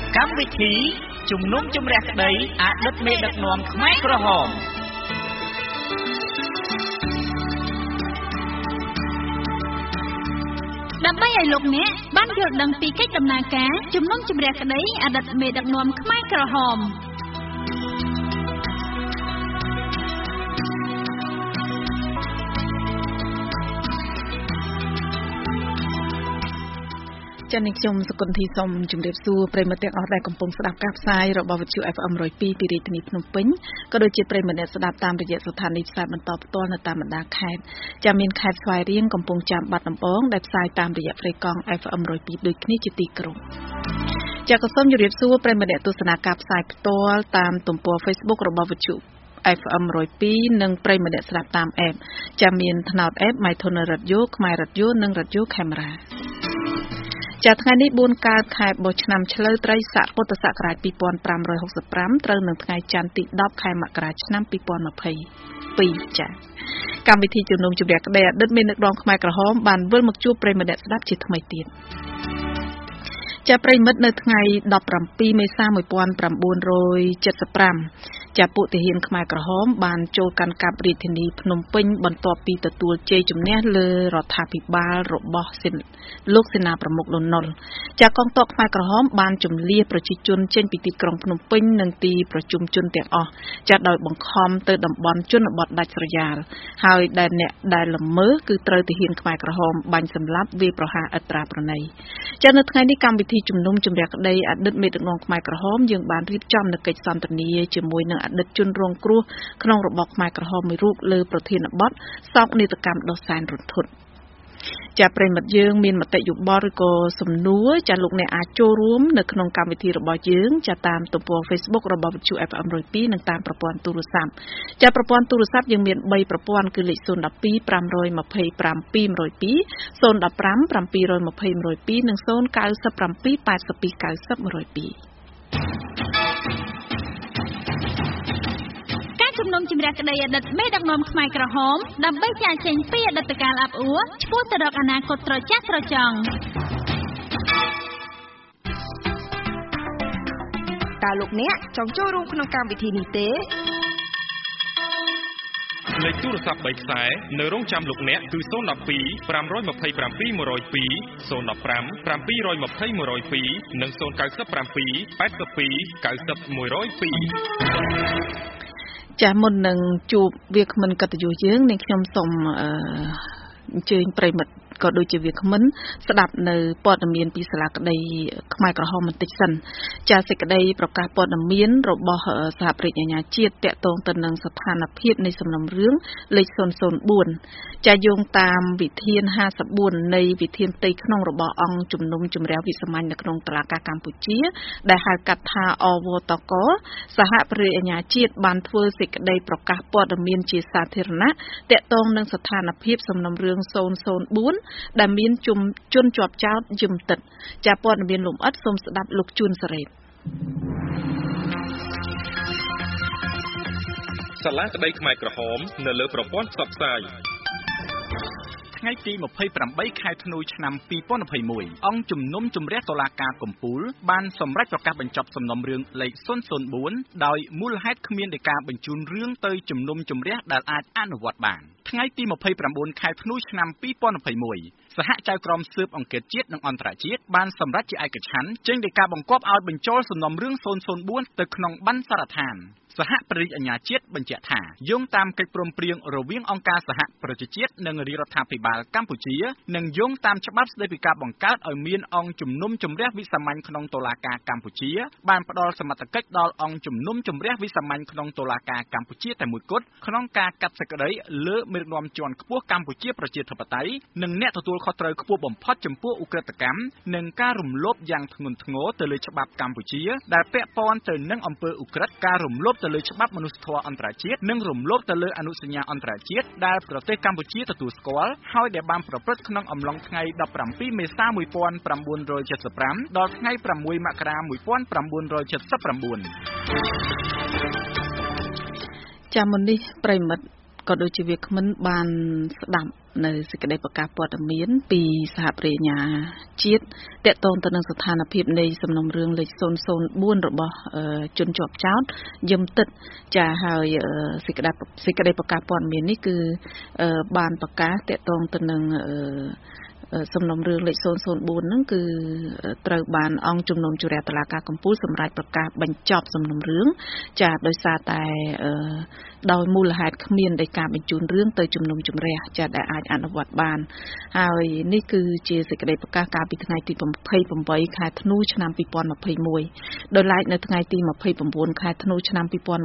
កម្មវិធីជំនុំជម្រះក្តីអតីតមេដឹកនាំខ្មែរក្រហមដើម្បីឲ្យលោកអ្នកបានយល់ដឹងពីកិច្ចដំណើរការជំនុំជម្រះក្តីអតីតមេដឹកនាំខ្មែរក្រហមចា៎នេះខ្ញុំសុគន្ធីសូមជម្រាបសួរប្រិយមិត្តទាំងអស់ដែលកំពុងស្ដាប់ការផ្សាយរបស់វិទ្យុ FM 102ពីរាជធានីភ្នំពេញក៏ដូចជាប្រិយមិត្តអ្នកស្ដាប់តាមរយៈស្ថានីយ៍ផ្សាយបន្តផ្ទាល់នៅតាមបណ្ដាខេត្តចា៎មានខេត្តស្វាយរៀងកំពង់ចាមបាត់ដំបងដែលផ្សាយតាមរយៈហ្វ្រីកង់ FM 102ដូចគ្នាជាទីក្រុងចា៎ក៏សូមជម្រាបសួរប្រិយមិត្តអ្នកទស្សនាការផ្សាយផ្ទាល់តាមទំព័រ Facebook របស់វិទ្យុFM 102និងប្រិយមិត្តអ្នកស្ដាប់តាម App ចា៎មានថ្នោត App MyTuner Radio ខ្មែរ Radio និង Radio Cameraចាថ្ងៃនេះ4កើតខែបុស្សឆ្នាំឆ្លូវត្រីស័កពុទ្ធសករាជ2565ត្រូវនៅថ្ងៃច័ន្ទទី10ខែមករាឆ្នាំ2022ចាកម្មវិធីជំនុំជម្រះក្តីអតីតមេដឹកនាំខ្មែរក្រហមបានវិលមកជួបប្រិយមិត្តអ្នកស្ដាប់ជាថ្មីទៀតចាប្រិយមិត្តនៅថ្ងៃ17មេសា1975ចាពួកទាហានខ្មែរក្រហមបានចូលកាន់កាប់រាជធានីភ្នំពេញបន្ទាប់ពីទទួលជ័យជំនះលើរដ្ឋាភិបាលរបស់លោកសេនាប្រមុខលន់នល់ចាកងទ័ពខ្មែរក្រហមបានជំលះប្រជាជនចេញពីទីក្រុងភ្នំពេញនិងទីប្រជុំជនទាំងអស់ចាដោយបង្ខំទៅតំបន់ជនបទដាច់ស្រយាលហើយដែលអ្នកដែលល្មើសគឺត្រូវទាហានខ្មែរក្រហមបាញ់សម្លាប់វាយប្រហារឥតត្រាប្រណីចានៅថ្ងៃនេះកម្មវិធីជំនុំជម្រះក្តីអតីតមេដឹកនាំខ្មែរក្រហមយើងបានរៀបចំនូវកិច្ចសន្ទនាជាមួយនឹងអតីតជនរងគ្រោះក្នុងរបបខ្មែរក្រហមមួយរូបលើប្រធានបទសោកនាដកម្មដ៏សែនរន្ធត់ចាប្រិមិត្តយើងមានមតិយោបល់ឬក៏សំណួរចាលោកអ្នកអាចចូលរួមនៅក្នុងកម្មវិធីរបស់យើងចាតាមទំព័រ Facebook របស់វិទ្យុ FM 102និងតាមប្រព័ន្ធទូរស័ព្ទចាប្រព័ន្ធទូរស័ព្ទយើងមាន3ប្រព័ន្ធគឺលេខ012 525 202 015 720 102និង097 82 90 102 ជំនុំជម្រះក្តីអតីតមេដឹកនាំខ្មែរក្រហមដើម្បីចាក់ចេញពីអតីតកាលអាប់អួរឆ្ពោះទៅរកអនាគតត្រចះត្រចង់តើលោកអ្នកចង់ចូលរួមក្នុងកម្មវិធីនេះទេលេខទូរស័ព្ទ3ខ្សែនៅរងចាំលោកអ្នកគឺ012 527 102 015 720 102និង097 82 90 102 ចាមុននឹងជួបវាគ្មិនកិត្តិយសយើងនាងខ្ញុំសូមអញ្ជើញប្រិមិត្តក៏ដូចជាវាគ្មិនស្ដាប់នៅព័ត៌មានពីសាលាក្តីខ្មែរក្រហមបន្តិចសិនចាសេចក្តីប្រកាសព័ត៌មានរបស់សហប្រជាអាជ្ញាជាតិតាក់ទងទៅនឹងស្ថានភាពនៃសំណុំរឿងលេខ004ចាយោងតាមវិធាន54នៃវិធានផ្ទៃក្នុងរបស់អង្គជំនុំជម្រះវិសាមញ្ញនៅក្នុងតុលាការកម្ពុជាដែលហៅកាត់ថាអវតកសហប្រជាអាជ្ញាជាតិបានធ្វើសេចក្តីប្រកាសព័ត៌មានជាសាធារណៈតាក់ទងនឹងស្ថានភាពសំណុំរឿង004ដែលមានជនជាប់ចោទយឹមទឹកចាព័ត៌មានលម្អិតសូមស្ដាប់លោកជួនសេរីសាលាក្តីខ្មែរក្រហមនៅលើប្រព័ន្ធផ្សព្វផ្សាយថ្ងៃទី28ខែធ្នូឆ្នាំ2021អង្គជំនុំជម្រះតុលាការកំពូលបានសម្រេចប្រកាសបញ្ចប់សំណុំរឿងលេខ004ដោយមូលហេតុគ្មាននៃការបញ្ជូនរឿងទៅជំនុំជម្រះដែលអាចអនុវត្តបានថ្ងៃទី29ខែធ្នូឆ្នាំ2021សហចៅក្រមស៊ើបអង្កេតជាតិនិងអន្តរជាតិបានសម្រេចជាឯកច្ឆន្ទចេញដោយការបង្គាប់ឲ្យបញ្ចូលសំណុំរឿង004ទៅក្នុងបណ្ណសារដ្ឋានសហប្រតិអាជ្ញាជាតិបញ្ជាក់ថាយោងតាមកិច្ចព្រមព្រៀងរវាងអង្គការសហប្រជាជាតិនិងរាជរដ្ឋាភិបាលកម្ពុជានិងយោងតាមច្បាប់ស្តីពីការបង្កើតឲ្យមានអង្គជំនុំជម្រះវិសាមញ្ញក្នុងតុលាការកម្ពុជាបានផ្ដល់សមត្ថកិច្ចដល់អង្គជំនុំជម្រះវិសាមញ្ញក្នុងតុលាការកម្ពុជាតែមួយគត់ក្នុងការកាត់សេចក្តីលើមេដឹកនាំជាន់ខ្ពស់កម្ពុជាប្រជាធិបតេយ្យនិងអ្នកទទួលខុសត្រូវខ្ពស់បំផុតចំពោះឧក្រិដ្ឋកម្មនិងការរំលោភយ៉ាងធ្ងន់ធ្ងរទៅលើច្បាប់កម្ពុជាដែលពាក់ព័ន្ធទៅនឹងអំពើឧក្រិដ្ឋការរំលោភទៅលើច្បាប់មនុស្សធម៌អន្តរជាតិនិងរំលោភទៅលើអនុសញ្ញាអន្តរជាតិដែលប្រទេសកម្ពុជាទទួលស្គាល់ហើយដែលបានប្រព្រឹត្តក្នុងអំឡុងថ្ងៃ17មេសា1975ដល់ថ្ងៃ6មករា1979 ចាំមុននេះប្រិមិត្តក៏ដូចជាវាគ្មិនបានស្ដាប់នៅសេចក្តីប្រកាសព័ត៌មានពីសហប្រញ្ញាជាតិទាក់ទងទៅនឹងស្ថានភាពនៃសំណុំរឿងលេខ004របស់ជនជាប់ចោទយឹមទឹកចាហើយសេចក្តីប្រកាសព័ត៌មាននេះគឺបានប្រកាសទាក់ទងទៅនឹងសំណុំរឿងលេខ004ហ្នឹងគឺត្រូវបានអង្គជំនុំជម្រះតុលាការកំពូលសម្រាប់ប្រកាសបញ្ចប់សំណុំរឿងចាដោយសារតែដោយមូលហេតុគ្មាននៃការបញ្ជូនរឿងទៅជំនុំជម្រះចាដែលអាចអនុវត្តបានហើយនេះគឺជាសេចក្តីប្រកាសកាលពីថ្ងៃទី28ខែធ្នូឆ្នាំ2021ដោយឡែកនៅថ្ងៃទី29ខែធ្នូឆ្នាំ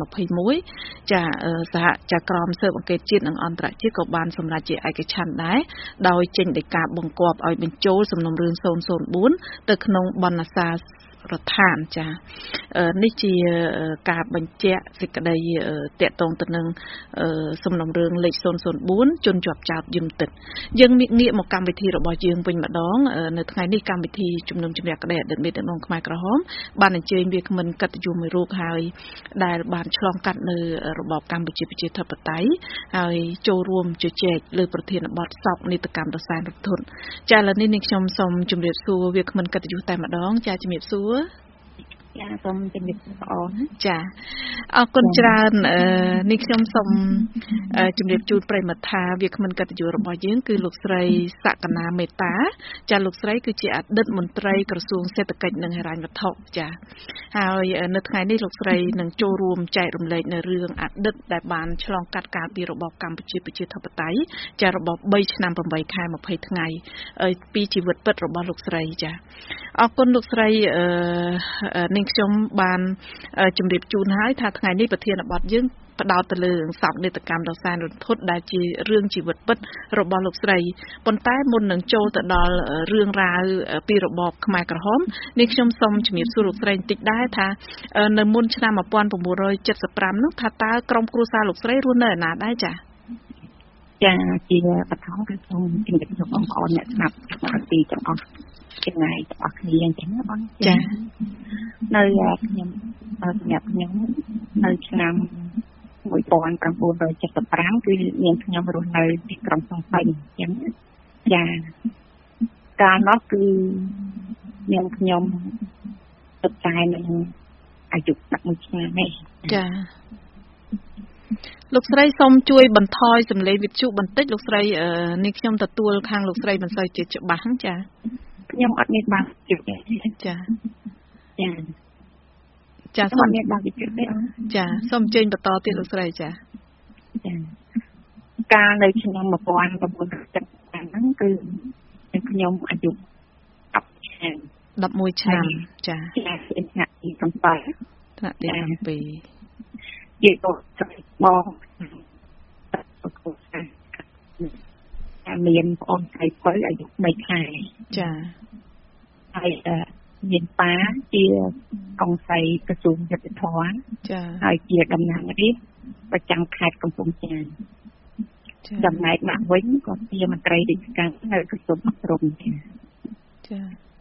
2021ចាសហចក្រមស៊ើបអង្កេតជាតិនិងអន្តរជាតិក៏បានសម្រេចជាឯកច្ឆន្ទដែរដោយចេញដីកាបង្គាប់ឲ្យបញ្ចូលសំណុំរឿង004ទៅក្នុងបណ្ណសាររដ្ឋានចានេះជាការបញ្ជាក់សេចក្តីតាក់ទងទៅនឹងសំណុំរឿងលេខ004ជនជាប់ចោទយឹមទឹកយើងងាកមកកម្មវិធីរបស់យើងវិញម្ដងនៅថ្ងៃនេះកម្មវិធីជំនុំជម្រះក្តីអតីតមេដឹកនាំខ្មែរក្រហមបានអញ្ជើញវាគ្មិនកិត្តិយសមួយរូបហើយដែលបានឆ្លងកាត់នៅរបបកម្ពុជាប្រជាធិបតេយ្យហើយចូលរួមជជែកលើប្រធានបទសោកនាដកម្មរសាយរដ្ឋធនចាឥឡូវនេះខ្ញុំសូមជម្រាបសួរវាគ្មិនកិត្តិយសតែម្ដងចាជំរាបសួរចាសូមជំរាបសួរបងអូនចាអរគុណច្រើននេះខ្ញុំសូមជំរាបជូនប្រិយមិត្តថាវាគ្មិនកិត្តិយសរបស់យើងគឺលោកស្រីសក្កណាមេតាចាលោកស្រីគឺជាអតីតមន្ត្រីក្រសួងសេដ្ឋកិច្ចនិងហិរញ្ញវត្ថុចាហើយនៅថ្ងៃនេះលោកស្រីនឹងចូលរួមចែករំលែកនៅរឿងអតីតដែលបានឆ្លងកាត់កាលពីរបបកម្ពុជាប្រជាធិបតេយ្យចារបប3ឆ្នាំ8ខែ20ថ្ងៃពីជីវិតពិតរបស់លោកស្រីចាអរគុណលោកស្រីនាងខ្ញុំបានជម្រាបជូនហើយថាថ្ងៃនេះប្រធានបទយើងផ្ដោតទៅលើសោកនាដកម្មរសាយរដ្ឋធនដែលជារឿងជីវិតពិតរបស់លោកស្រីប៉ុន្តែមុននឹងចូលទៅដល់រឿងរ៉ាវពីរបបខ្មែរក្រហមនេះខ្ញុំសូមជំរាបសួរលោកស្រីបន្តិចដែរថានៅមុនឆ្នាំ1975នោះថាតើក្រុមគ្រួសារលោកស្រីរស់នៅឯណាដែរចា៎ចាជាបឋមគឺសូមជំរាបសួរបងប្អូនអ្នកស្ដាប់ពីទាំងអស់ថ្ងៃទាំងអស់គ្នាអញ្ចឹងបងចានៅខ្ញុំសម្រាប់ខ្ញុំនៅឆ្នាំ1975គឺមានខ្ញុំរស់នៅទីក្រុងភ្នំពេញអញ្ចឹងចាកាលនោះគឺមានខ្ញុំទៅតែនឹងអាយុ11ឆ្នាំនេះចាលោកស្រីសូមជួយបន្ថយសំឡេងវិទ្យុបន្តិចលោកស្រីនេះខ្ញុំទទួលខាងលោកស្រីមិនសូវជាច្បាស់ចាខ្ញុំអត់មានបានជិះចាចាសូមមានបានជិះទេចាសូមអញ្ជើញបន្តទៀតលោកស្រីចាកាលនៅឆ្នាំ1975ហ្នឹងគឺខ្ញុំអាយុ 11ឆ្នាំចាចាថ្នាក់ទី7 ថ្នាក់ទី7 ជាទៅបងមានប្អូនស្រីពៅអាយុ3ខែចាហើយមានប៉ាជាអង្គស្រីក្រសួងយុទ្ធភ័ណ្ឌចាហើយជាតំណាងរាស្ត្រប្រចាំខេត្តកំពង់ចាមចំណែកមកវិញក៏ជាមន្ត្រីរាជការនៅក្រសួងអប់រំចា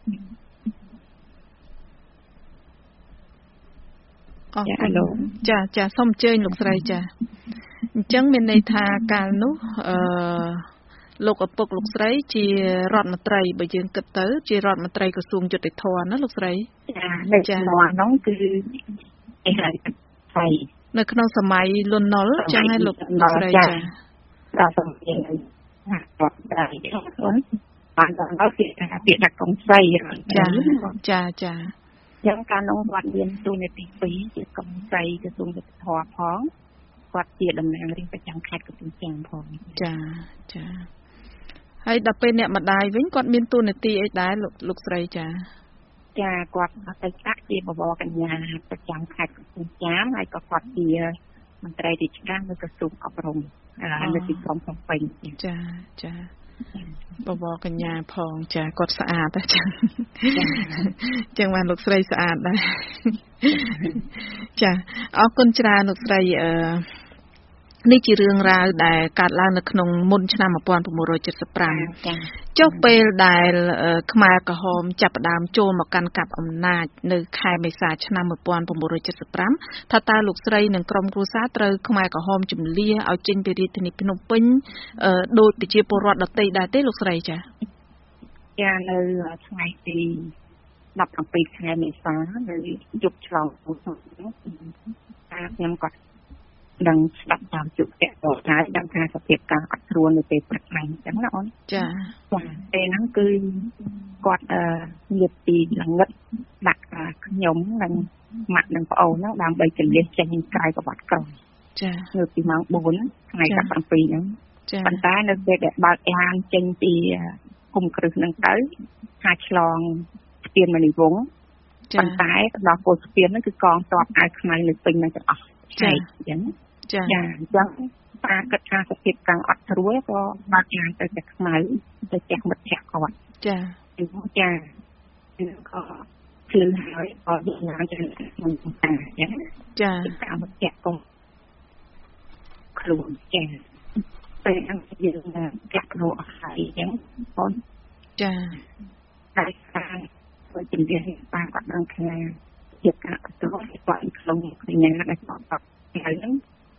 អរគុណចាសូមអញ្ជើញលោកស្រីចាអញ្ចឹងមានន័យថាកាលនោះលោកឪពុកលោកស្រីជារដ្ឋមន្ត្រីបើយើងគិតទៅជារដ្ឋមន្ត្រីក្រសួងយុតិធធម៌ណាលោកស្រីនៅចំនួននោះគឺឯហៅស្រីនៅក្នុងសម័យលន់ណុលចឹងហើយលោកស្រីចាដល់សម័យណារដ្ឋស្រីបានដល់នោះគេថាពាក្យថាកងស្រីចាយ៉ាងកាលនោះគាត់មានទូនាទី2ជាកងស្រីក្រសួងយុតិធធម៌ផងគាត់ជាតំណាងរាស្ត្រប្រចាំខេត្តកំពង់ចាមផងចាហើយដល់ពេលអ្នកម្ដាយវិញគាត់មានតួនាទីអីដែរលោកស្រីចាគាត់ទៅចាក់ជាបវរកញ្ញាប្រចាំខេត្តកំពង់ចាមហើយក៏គាត់ជាមន្ត្រីរាជការនៅក្រសួងអប់រំនៅទីក្រុងភ្នំពេញចាបវរកញ្ញាផងចាគាត់ស្អាតតែចឹងបានលោកស្រីស្អាតដែរចាអរគុណច្រើនលោកស្រីនេះជារឿងរ៉ាវដែលកើតឡើងនៅក្នុងមុនឆ្នាំ1975ចុះពេលដែលខ្មែរក្រហមចាប់ផ្ដើមចូលមកកាន់កាប់អំណាចនៅខែមេសាឆ្នាំ1975ថាតើលោកស្រីនិងក្រុមគ្រួសារត្រូវខ្មែរក្រហមជំលាឲ្យចេញពីរាជធានីភ្នំពេញដោយប្រជាពលរដ្ឋដទៃដែរទេលោកស្រីចាចានៅថ្ងៃទី17ខែមេសានៅយប់ឆ្លងខ្ញុំក៏ដឹងស្ដាប់តាមជុកតាក់តហើយដឹងថាសភាពការអត់ស្រួលនៅពេលព្រឹកហ្នឹងអញ្ចឹងណាអូនចាពេលហ្នឹងគឺគាត់ញាតិពីល្ងឹតដាក់ខ្ញុំនិងម៉ាក់និងប្អូនហ្នឹងដើម្បីចលះចេញក្រៅក្បាត់ក្រោយចានៅពីម៉ោង4ថ្ងៃ17ហ្នឹងប៉ុន្តែនៅពេលដែលបើកឡានចេញពីគុំគ្រឹះហ្នឹងទៅថាឆ្លងស្ពានមនីវង្សប៉ុន្តែដល់ពលស្ពានហ្នឹងគឺកងទ័ពអាវខ្មៅនៅពេញហ្នឹងទាំងអស់ចាអញ្ចឹងចាអញ្ចឹងតាគិតថាសភាពកាំងអត់ស្រួលក៏បើកឡានទៅតែខ្មៅទៅចាក់មិត្តភក្តិគាត់ចាគឺចាគឺក៏ភ្លឺហើយក៏យកឡានទៅក្នុងតាអញ្ចឹងចាតាមមិត្តភក្តិក៏ខ្លួនចាពេលអង្គយើងកាក់រកហើយអញ្ចឹងបងចាតែការធ្វើជំនាញបានគាត់ដឹងថាជាការទទួលគាត់ក្នុងកញ្ញាដែលគាត់ហ្នឹង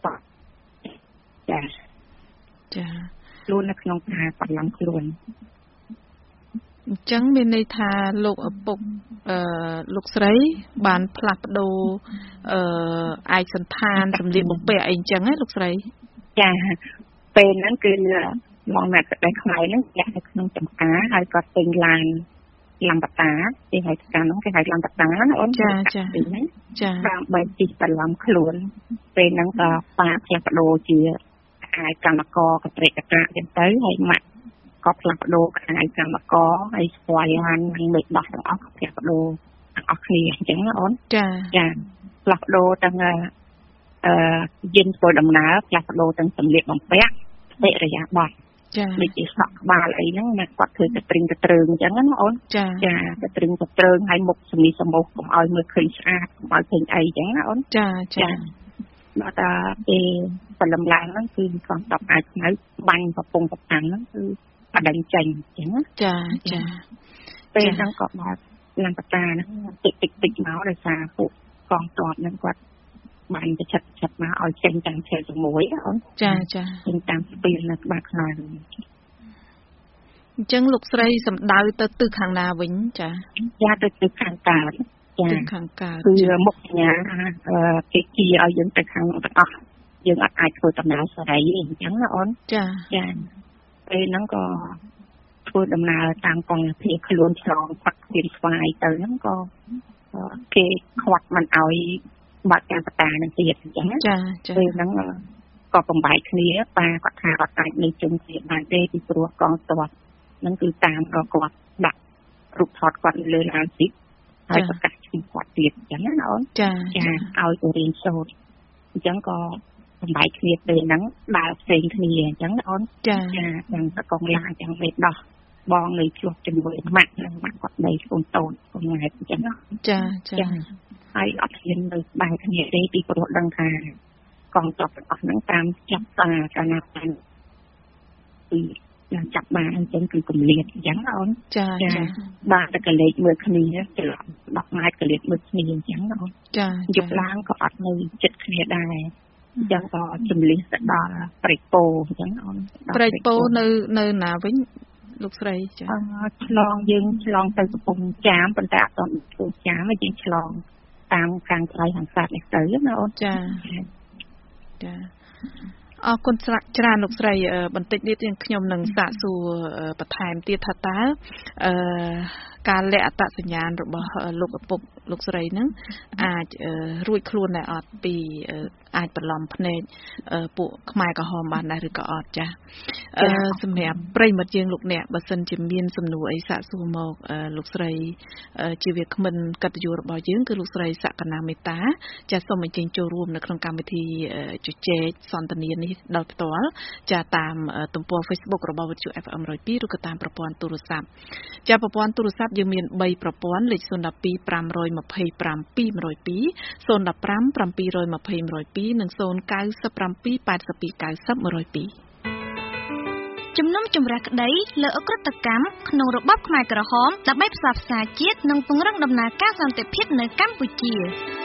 ចាខ្លួននៅក្នុងការបន្លំខ្លួនអញ្ចឹងមានន័យថាលោកឪពុកលោកស្រីបានផ្លាស់ប្ដូរឯកសន្តានសម្លៀកបំពាក់អីអញ្ចឹងណាលោកស្រីចាពេលហ្នឹងគឺមកមកតែខ្មែរហ្នឹងចាក់នៅក្នុងចម្ការហើយគាត់ពេញឡានលំបតាទីហៅការហ្នឹងគេហៅលំបតាណាអូនចាដើម្បីទីបន្លំខ្លួនពេលហ្នឹងក៏ប៉ាផ្លាស់ប្ដូរជាអាយកម្មករកត្រេកកតាចឹងទៅហើយម៉ាក់ក៏ផ្លាស់ប្ដូរអាយកម្មករហើយស្គាល់យ៉ាងនឹងមេដោះទាំងអស់ផ្លាស់ប្ដូរទាំងអស់គ្នាអញ្ចឹងណាអូនចាផ្លាស់ប្ដូរទាំងយិនធ្វើដំណើរផ្លាស់ប្ដូរទាំងសម្លៀកបំពាក់ស្ទិរយាប័ត្រដូចជាសក់ក្បាលអីហ្នឹងណាគាត់ធ្វើទៅត្រឹងទៅត្រឹងអញ្ចឹងណាអូនចាទៅត្រឹងទៅត្រឹងហើយមុខសម្លៀកសម្បោសកុំឲ្យមើលឃើញស្អាតកុំឲ្យឃើញអីអញ្ចឹងណាអូនចាដល់តែពេលបលំឡើងហ្នឹងគឺកងតបអាចខ្មៅបាញ់កំពុងប្រតាំងហ្នឹងគឺបដិញចេញអញ្ចឹងចាពេលហ្នឹងក៏មកលំបតាហ្នឹងតិចមកដោយសារពួកកងតបហ្នឹងគាត់បាញ់ទៅឆិតមកឲ្យចេញតាមផ្លូវជាមួយអូនចាចេញតាមស្ពាននៅក្បែរខ្នើយអញ្ចឹងលោកស្រីសម្ដៅទៅទិសខាងណាវិញចាទៅទិសខាងកើតទិសខាងកើតគឺមុខសញ្ញាគេជាឲ្យយើងទៅខាងនោះទាំងអស់យើងអត់អាចធ្វើដំណើរសេរីទេអញ្ចឹងណាអូនចាពេលហ្នឹងក៏ធ្វើដំណើរតាមកងភៀសខ្លួនឆ្លងផាត់ស្ពានស្វាយទៅហ្នឹងក៏គេខ្វាត់មិនឲ្យបាត់ការបតានឹងទៀតអញ្ចឹងចាពេលហ្នឹងក៏បំបែកគ្នាប៉ាគាត់ថាគាត់អាចនៅជុំគ្នាបានទេពីព្រោះកងទ័ពហ្នឹងគឺតាមគាត់ដាក់រូបថតគាត់លើឡានស៊ីហើយប្រកាសឈ្មោះគាត់ទៀតអញ្ចឹងណាអូនចាឲ្យទៅរៀនសូត្រអញ្ចឹងក៏បំបែកគ្នាពេលហ្នឹងដើរផ្សេងគ្នាអញ្ចឹងណាអូនចាទាំងតកងឡានទាំងមេដោះបងនៅជួបជាមួយម៉ាក់និងម៉ាក់គាត់ដីកូនតូចកូនង៉ែតអញ្ចឹងណាចាហើយអត់ហ៊ាននៅបែរគ្នាទេពីព្រោះដឹងថាកងទ័ពទាំងអស់ហ្នឹងតាមចាប់តាកាលណាបានពីចាប់បានអញ្ចឹងគឺគម្លាតអញ្ចឹងអូនចាបាទតែកលេចមើលគ្នាច្រឡំ10ម៉ែត្រកលេចមើលគ្នាអញ្ចឹងអូនយប់ឡើងក៏អត់នៅចិត្តគ្នាដែរអញ្ចឹងក៏ជំលះទៅដល់ព្រៃពោអញ្ចឹងអូនព្រៃពោនៅណាវិញលោកស្រីចាយើងឆ្លងទៅកំពង់ចាមប៉ុន្តែអត់ដល់កំពង់ចាមយើងឆ្លងតាមខាងក្រៅខាងសាត់នេះទៅណាអូនចាអរគុណច្រើនលោកស្រីបន្តិចទៀតខ្ញុំនឹងសាកសួរបន្ថែមទៀតថាតើការលាក់អត្តសញ្ញាណរបស់លោកឪពុកលោកស្រីហ្នឹងអាចរួចខ្លួនដែរអត់ពីអាចបន្លំភ្នែកពួកខ្មែរក្រហមបានដែរឬក៏អត់ចាសម្រាប់ប្រិយមិត្តយើងលោកអ្នកបើសិនជាមានសំណួរអីសាកសួរមកលោកស្រីជាវាគ្មិនកតញ្ញូរបស់យើងគឺលោកស្រីសក្កណាមេតាចាសូមអញ្ជើញចូលរួមនៅក្នុងកម្មវិធីជជែកសន្ទនានេះដោយផ្ទាល់ចាតាមទំព័រ Facebook របស់វិទ្យុ FM 102ឬក៏តាមប្រព័ន្ធទូរស័ព្ទចាប្រព័ន្ធទូរស័ព្ទយើងមាន3ប្រព័ន្ធលេខ012 ជំនុំជម្រះក្តីលើអក្រិតកម្មក្នុងរបបខ្មែរក្រហមដើម្បីផ្សព្វផ្សាយជាតិនិងពង្រឹងដំណើរការសន្តិភាពនៅកម្ពុជា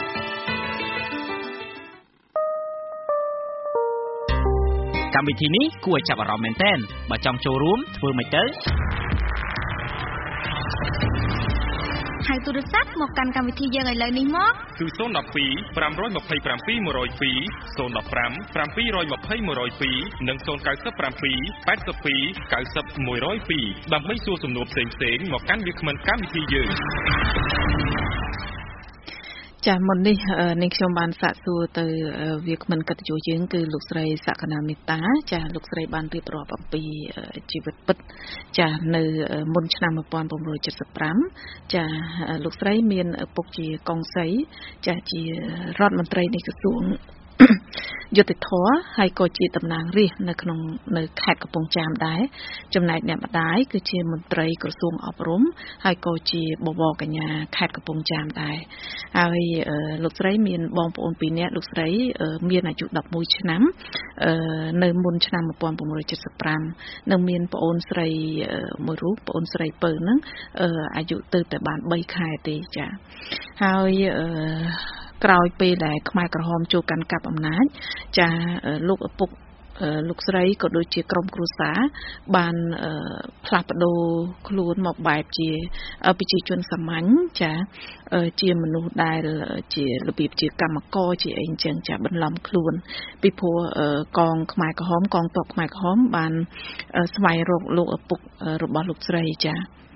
កម្មវិធីនេះគួរឲ្យចាប់អារម្មណ៍មែនទែនបើចង់ចូលរួមធ្វើម៉េចទៅហៅទូរស័ព្ទមកកាន់កម្មវិធីយើងឥឡូវនេះមកគឺ012 527 102 015 720 102និង097 82 90 102ដើម្បីសួរសំណួរផ្សេងៗមកកាន់វាគ្មិនកម្មវិធីយើងចាមុននេះនាងខ្ញុំបានសាកសួរទៅវាគ្មិនកិត្តិយសយើងគឺលោកស្រីសក្កណាមេតាចាលោកស្រីបានរៀបរាប់អំពីជីវិតពិតចានៅមុនឆ្នាំ1975ចាលោកស្រីមានឪពុកជាកុងស្រីចាជារដ្ឋមន្ត្រីនៃក្រសួងយុតិធធហើយក៏ជាតំណាងរាស្ត្រនៅខេត្តកំពង់ចាមដែរចំណែកអ្នកម្ដាយគឺជាមន្ត្រីក្រសួងអប់រំហើយក៏ជាបវរកញ្ញាខេត្តកំពង់ចាមដែរហើយលោកស្រីមានបងប្អូន2នាក់លោកស្រីមានអាយុ11ឆ្នាំនៅមុនឆ្នាំ1975និងមានប្អូនស្រីមួយរូបប្អូនស្រីពៅហ្នឹងអាយុទៅតែបាន3ខែទេចាហើយក្រោយពេលដែលខ្មែរក្រហមចូលកាន់កាប់អំណាចចាលោកឪពុកលោកស្រីក៏ដូចជាក្រុមគ្រួសារបានផ្លាស់ប្ដូរខ្លួនមកបែបជាប្រជាជនសាមញ្ញចាជាមនុស្សដែលជារបៀបជាកម្មករជាអីអញ្ចឹងចាបន្លំខ្លួនពីព្រោះកងខ្មែរក្រហមកងទ័ពខ្មែរក្រហមបានស្វែងរកលោកឪពុករបស់លោកស្រីចា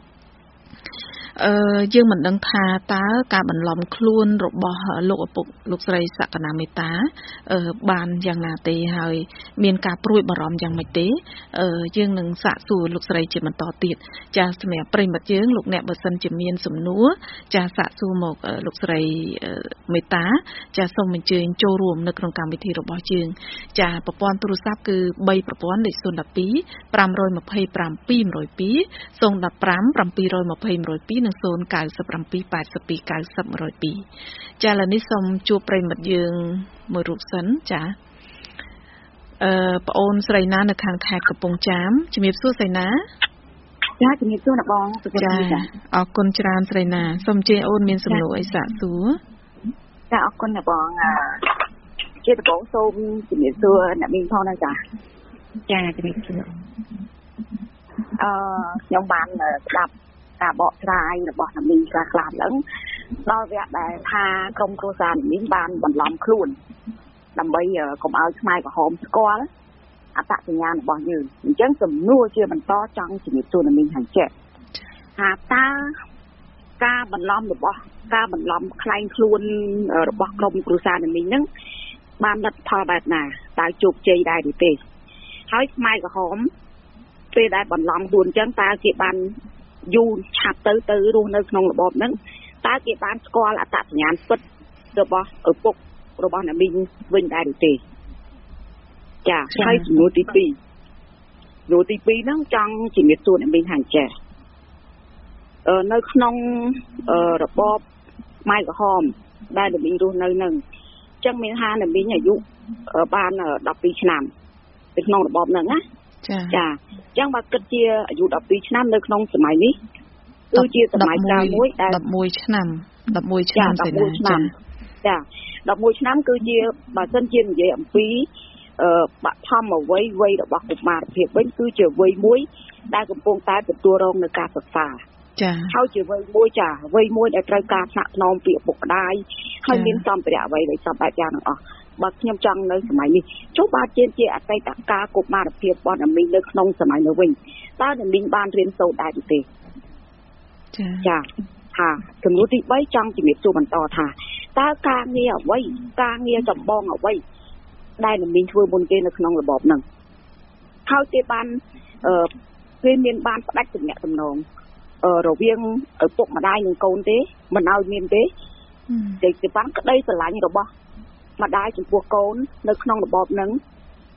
យើងមិនដឹងថាតើការបន្លំខ្លួនរបស់លោកឪពុកលោកស្រីសក្កណាមេតាបានយ៉ាងណាទេហើយមានការព្រួយបារម្ភយ៉ាងម៉េចទេយើងនឹងសាកសួរលោកស្រីជាបន្តទៀតចាសម្រាប់ប្រិមិត្តយើងលោកអ្នកបើសិនជាមានសំណួរចាសាកសួរមកលោកស្រីមេតាចាសូមអញ្ជើញចូលរួមនៅក្នុងកម្មវិធីរបស់យើងចាប្រព័ន្ធទូរស័ព្ទគឺ3ប្រព័ន្ធលេខ012 527 202 015 720 102និង097 82 90 102ចាឥឡូវនេះសូមជួបប្រិមិត្តយើងមួយរូបសិនចាប្អូនស្រីណានៅខាងខេត្តកំពង់ចាមជំរាបសួរស្រីណាចាជំរាបសួរអ្នកបងចាអរគុណច្រើនស្រីណាសូមជឿអូនមានសំណួរអីសាកសួរចាអរគុណអ្នកបងជាដំបូងសូមជំរាបសួរអ្នកមីងផងណាចាជំរាបសួរខ្ញុំបានស្ដាប់ការបកស្រាយរបស់អ្នកមីងខ្លះឡើងដល់វគ្គដែលថាក្រុមគ្រួសារអ្នកមីងបានបន្លំខ្លួនដើម្បីកុំឲ្យខ្មែរក្រហមស្គាល់អត្តសញ្ញាណរបស់យើងអញ្ចឹងសំណួរជាបន្តចង់ជំរាបសួរអ្នកមីងហើយចេះថាតើការបន្លំខ្លែងខ្លួនរបស់ក្រុមគ្រួសារអ្នកមីងហ្នឹងបានលទ្ធផលបែបណាតើជោគជ័យដែរឬទេហើយខ្មែរក្រហមពេលដែលបន្លំខ្លួនអញ្ចឹងតើគេបានយូរឆាប់ទៅរស់នៅក្នុងរបបហ្នឹងតើគេបានស្គាល់អត្តសញ្ញាណពិតរបស់ឪពុករបស់អ្នកមីងវិញដែរឬទេចាហើយចំនួនទី2ហ្នឹងចង់ជំរាបសួរអ្នកមីងហាញ់ចេះនៅក្នុងរបបខ្មែរក្រហមដែលអ្នកមីងរស់នៅហ្នឹងអញ្ចឹងមានថាអ្នកមីងអាយុបាន12ឆ្នាំនៅក្នុងរបបហ្នឹងណាចាអញ្ចឹងបើគិតជាអាយុ12ឆ្នាំនៅក្នុងសម័យនេះគឺជាសម័យកាលមួយដែល 11ឆ្នាំចា 11ឆ្នាំគឺជាបើសិនជានិយាយអំពីបឋមវ័យរបស់កុមារភាពវិញគឺជាវ័យមួយដែលកំពុងតែទទួលរងនឹងការសិក្សាចាហើយជាវ័យមួយដែលត្រូវការថ្នាក់ថ្នមពីឪពុកម្ដាយហើយមានសម្ភារៈអ្វីៗសពបែបយ៉ាងទាំងអស់បើខ្ញុំចង់នៅសម័យនេះចុះបើជាអតីតកាលកុមារភាពរបស់អ្នកមីងនៅក្នុងសម័យនោះវិញតើអ្នកមីងបានរៀនសូត្រដែរទេចាថាចំនួនទី3ចង់ជំរាបសួរបន្តថាតើការងារចម្បងអ្វីដែលអ្នកមីងធ្វើមុនគេនៅក្នុងរបបហ្នឹងហើយគេបានគេមានបានផ្ដាច់ទំនាក់ទំនងរវាងឪពុកម្ដាយនិងកូនទេមិនឲ្យមានទេតែបានក្តីស្រឡាញ់របស់ម្ដាយចំពោះកូននៅក្នុងរបបហ្នឹង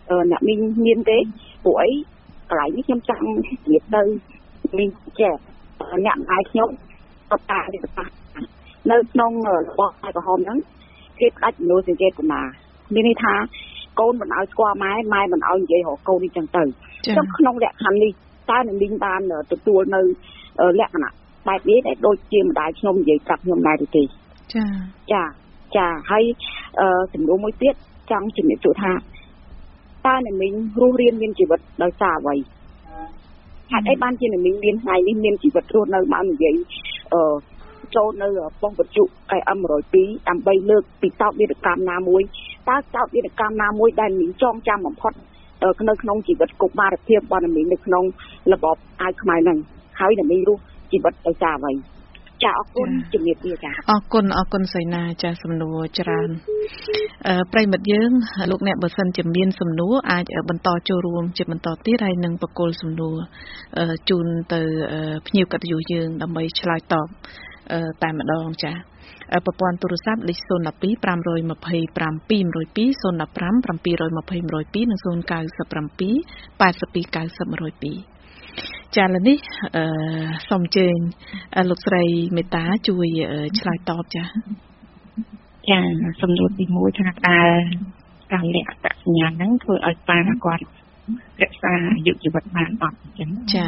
អ្នកមីងមានទេព្រោះអីកន្លែងនេះខ្ញុំចង់និយាយទៅមីងចេះអ្នកម្ដាយខ្ញុំតតានេះតតានៅក្នុងរបស់ឯក្រហមហ្នឹងគេផ្ដាច់ចំនួនសេចក្ដីកណាមានន័យថាកូនមិនឲ្យស្គាល់ម៉ែមិនឲ្យនិយាយរកកូននេះចឹងទៅtrong ក្នុងលក្ខខណ្ឌនេះតើអ្នកមីងបានទទួលនៅលក្ខណៈបែបនេះដែលដូចជាម្ដាយខ្ញុំនិយាយប្រាប់ខ្ញុំដែរទេចាហើយសំណួរមួយទៀតចង់ជំរាបជូនថាតើអ្នកមីងរស់រៀនមានជីវិតដោយសារអ្វីហេតុអីបានជាអ្នកមីងមានថ្ងៃនេះមានជីវិតរស់នៅបាននិយាយចូលនៅប៉ុស្តិ៍វិទ្យុ AM 102ដើម្បីលើកពីតោតវិទ្យកម្មណាមួយតើតោតវិទ្យកម្មណាមួយដែលមីងចងចាំបំផុតនៅក្នុងជីវិតកុមារភាពរបស់អ្នកមីងនៅក្នុងរបបអាយខ្មែរហ្នឹងហើយអ្នកមីងរស់ជីវិតដោយសារអ្វីចាអរគុណជំរាបលាចាអរគុណសៃណាចាសំណួរច្រើនប្រិមិត្តយើងលោកអ្នកបើសិនជាមានសំណួរអាចបន្តចូលរួមជាបន្តទៀតហើយនឹងបកគលសំណួរជូនទៅភ្ញៀវកិត្តិយសយើងដើម្បីឆ្លើយតបតែម្ដងចាប្រព័ន្ធទូរស័ព្ទលេខ012 527 102 015 720 102និង097 82 90 102ចាឥឡូវនេះសូមអញ្ជើញលោកស្រីមេតាជួយឆ្លើយតបចាសំណួរទី1ថាតើការលាក់អត្តសញ្ញាណហ្នឹងធ្វើឲ្យប៉ាគាត់រក្សាអាយុជីវិតបានអត់អញ្ចឹងចា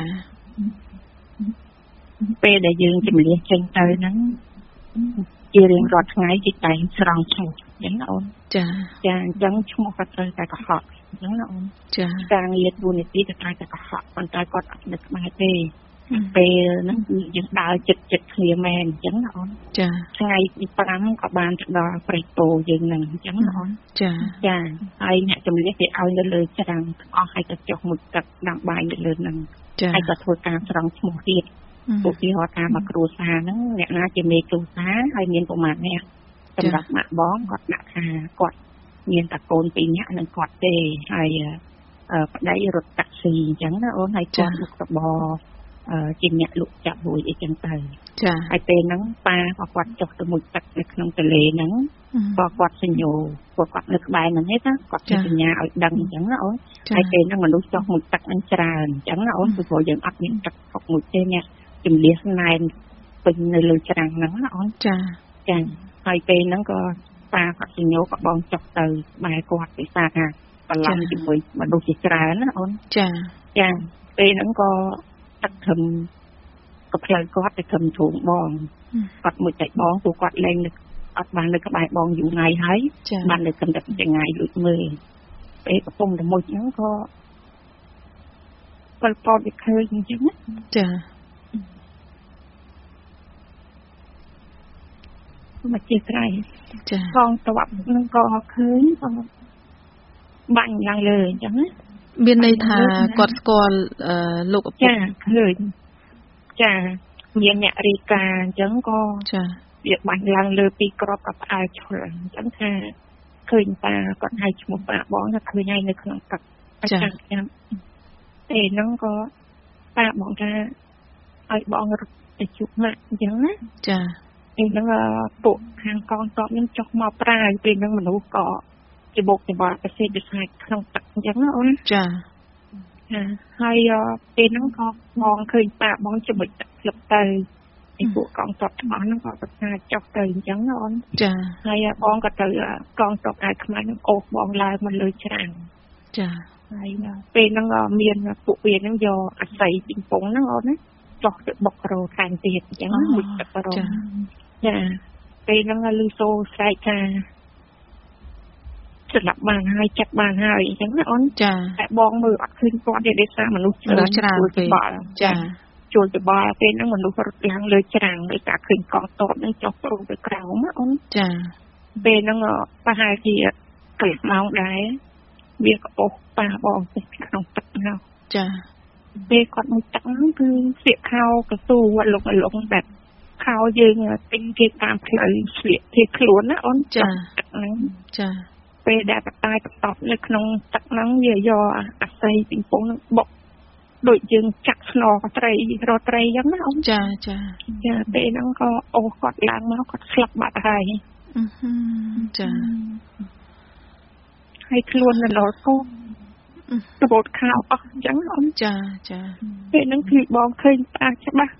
ពេលដែលយើងជំនះចេញទៅហ្នឹងជារៀងរាល់ថ្ងៃគេតែងស្រង់ឈ្មោះអញ្ចឹងណាអូនចាអញ្ចឹងឈ្មោះគាត់ត្រូវតែកុហកអញ្ចឹងណាអូនចាការងារទូនីតិក៏ត្រូវតែកុហកប៉ុន្តែគាត់អត់នឹកក្បែរទេពេលហ្នឹងគឺយើងដើរចិត្តគ្នាមែនអញ្ចឹងណាអូនចាថ្ងៃទី5ក៏បានទៅដល់ព្រៃពោយើងហ្នឹងអញ្ចឹងណាអូនចាហើយអ្នកជំនះគេឲ្យនៅលើច្រាំងអស់ហើយទៅចុះមួយទឹកដាំបាយនៅលើហ្នឹងហើយក៏ធ្វើការស្រង់ឈ្មោះទៀតឧទាហរណ៍ថាមកគ្រួសារហ្នឹងអ្នកណាជាមេគ្រួសារហើយមានប្រមាណអ្នកសម្រាប់ម៉ាក់បងគាត់ដាក់ថាគាត់មានតែកូន2នាក់និងគាត់ទេហើយប្តីរត់តាក់ស៊ីអញ្ចឹងណាអូនហើយគាត់មុខរបរជាអ្នកលក់ចាក់រួយអីចឹងទៅចាហើយពេលហ្នឹងប៉ាក៏គាត់ចុះទៅមួយទឹកនៅក្នុងទន្លេហ្នឹងក៏គាត់សញ្ញោគាត់នៅក្បែរហ្នឹងទេណាគាត់ជាសញ្ញាឲ្យដឹងអញ្ចឹងណាអូនហើយពេលហ្នឹងមនុស្សចុះមួយទឹកហ្នឹងច្រើនអញ្ចឹងណាអូនព្រោះយើងអត់មានទឹកផុកមួយទេអ្នកជំនះណែនពេញនៅលើច្រាំងហ្នឹងណាអូនចាហើយពេលហ្នឹងក៏ប៉ាគាត់សញ្ញោក៏បងចុះទៅបែរគាត់ពិសាថាបន្លំជាមួយមនុស្សជាច្រើនណាអូនចាពេលហ្នឹងក៏ទឹកធំក៏ផ្លូវគាត់ទៅធំធួងបងគាត់មួយតែបងព្រោះគាត់លែងអត់បាននៅក្បែរបងយូរថ្ងៃហើយបាននៅកំដិតចង្ងាយលួចមើលពេលកំពុងតែមួយហ្នឹងក៏ពលពតវាឃើញអញ្ចឹងណាចាមកជាក្រៃចាកងតបនឹងក៏ឃើញក៏បាញ់ឡើងលើអញ្ចឹងណាមានន័យថាគាត់ស្គាល់លោកឪពុកឃើញចាមានអ្នករាយការណ៍អញ្ចឹងក៏ចាវាបាញ់ឡើងលើពីក្របกับផ្អើលឈុលអញ្ចឹងថាឃើញប៉ាគាត់ហៅឈ្មោះប៉ាបងថាឃើញហើយនៅក្នុងទឹកអញ្ចឹងពេលហ្នឹងក៏ប៉ាបងថាឲ្យបងរត់ទៅជួបម៉ាក់អញ្ចឹងណាចាពេលហ្នឹងពួកខាងកងតបនឹងចុះមកប្រាយពេលហ្នឹងមនុស្សក៏ជាបុកជាបាក់ប្រសិទ្ធវិស័យក្នុងទឹកអញ្ចឹងណាអូនចាហើយពេលហ្នឹងក៏បងឃើញប៉ាបងជាមួយទឹកស្លឹកទៅពីពួកកងតបទាំងអស់ហ្នឹងក៏ប្រកាសចុះទៅអញ្ចឹងណាអូនចាហើយបងក៏ទៅកងតបអាយខ្មែរហ្នឹងអូសបងឡើងមកលើច្រាំងចាហើយពេលហ្នឹងមានពួកវាហ្នឹងយកអាស័យពីកំពង់ហ្នឹងអូនណាចុះទៅបុករោថែមទៀតអញ្ចឹងមួយទឹករោចាពេលហ្នឹងលឺសូស្រែកថាស្លាប់បានហើយចាប់បានហើយអញ្ចឹងណាអូនចាតែបងមើលអត់ឃើញគាត់ទេដោយសារមនុស្សច្រើនពេកចាជួលច្បល់ពេលហ្នឹងមនុស្សរត់ឡើងលើច្រាំងដោយសារឃើញកងតបហ្នឹងចុះព្រំទៅក្រោមណាអូនចាពេលហ្នឹងប្រហែលជាកន្លះម៉ោងដែរវាក៏អូសប៉ះបងទៅក្នុងទឹកហ្នឹងចាពេលគាត់មួយទឹកហ្នឹងគឺស្លៀកខោកស៊ូវលុកแบบខោយើងទិញគេតាមផ្លូវស្លៀកគេខ្លួនណាអូនចាហ្នឹងចាពេលដែលបតាយបតប់នៅក្នុងទឹកហ្នឹងវាយកអាស័យពីកំពង់ហ្នឹងបុកដូចយើងចាក់ស្នរត្រីរត់ត្រីអញ្ចឹងណាអូនចាពេលហ្នឹងក៏អូសគាត់ឡើងមកគាត់ស្លាប់បាត់ហើយចាហើយខ្លួននៅដល់គោរបូតខោអស់អញ្ចឹងអូនចាពេលហ្នឹងគឺបងឃើញតាច្បាស់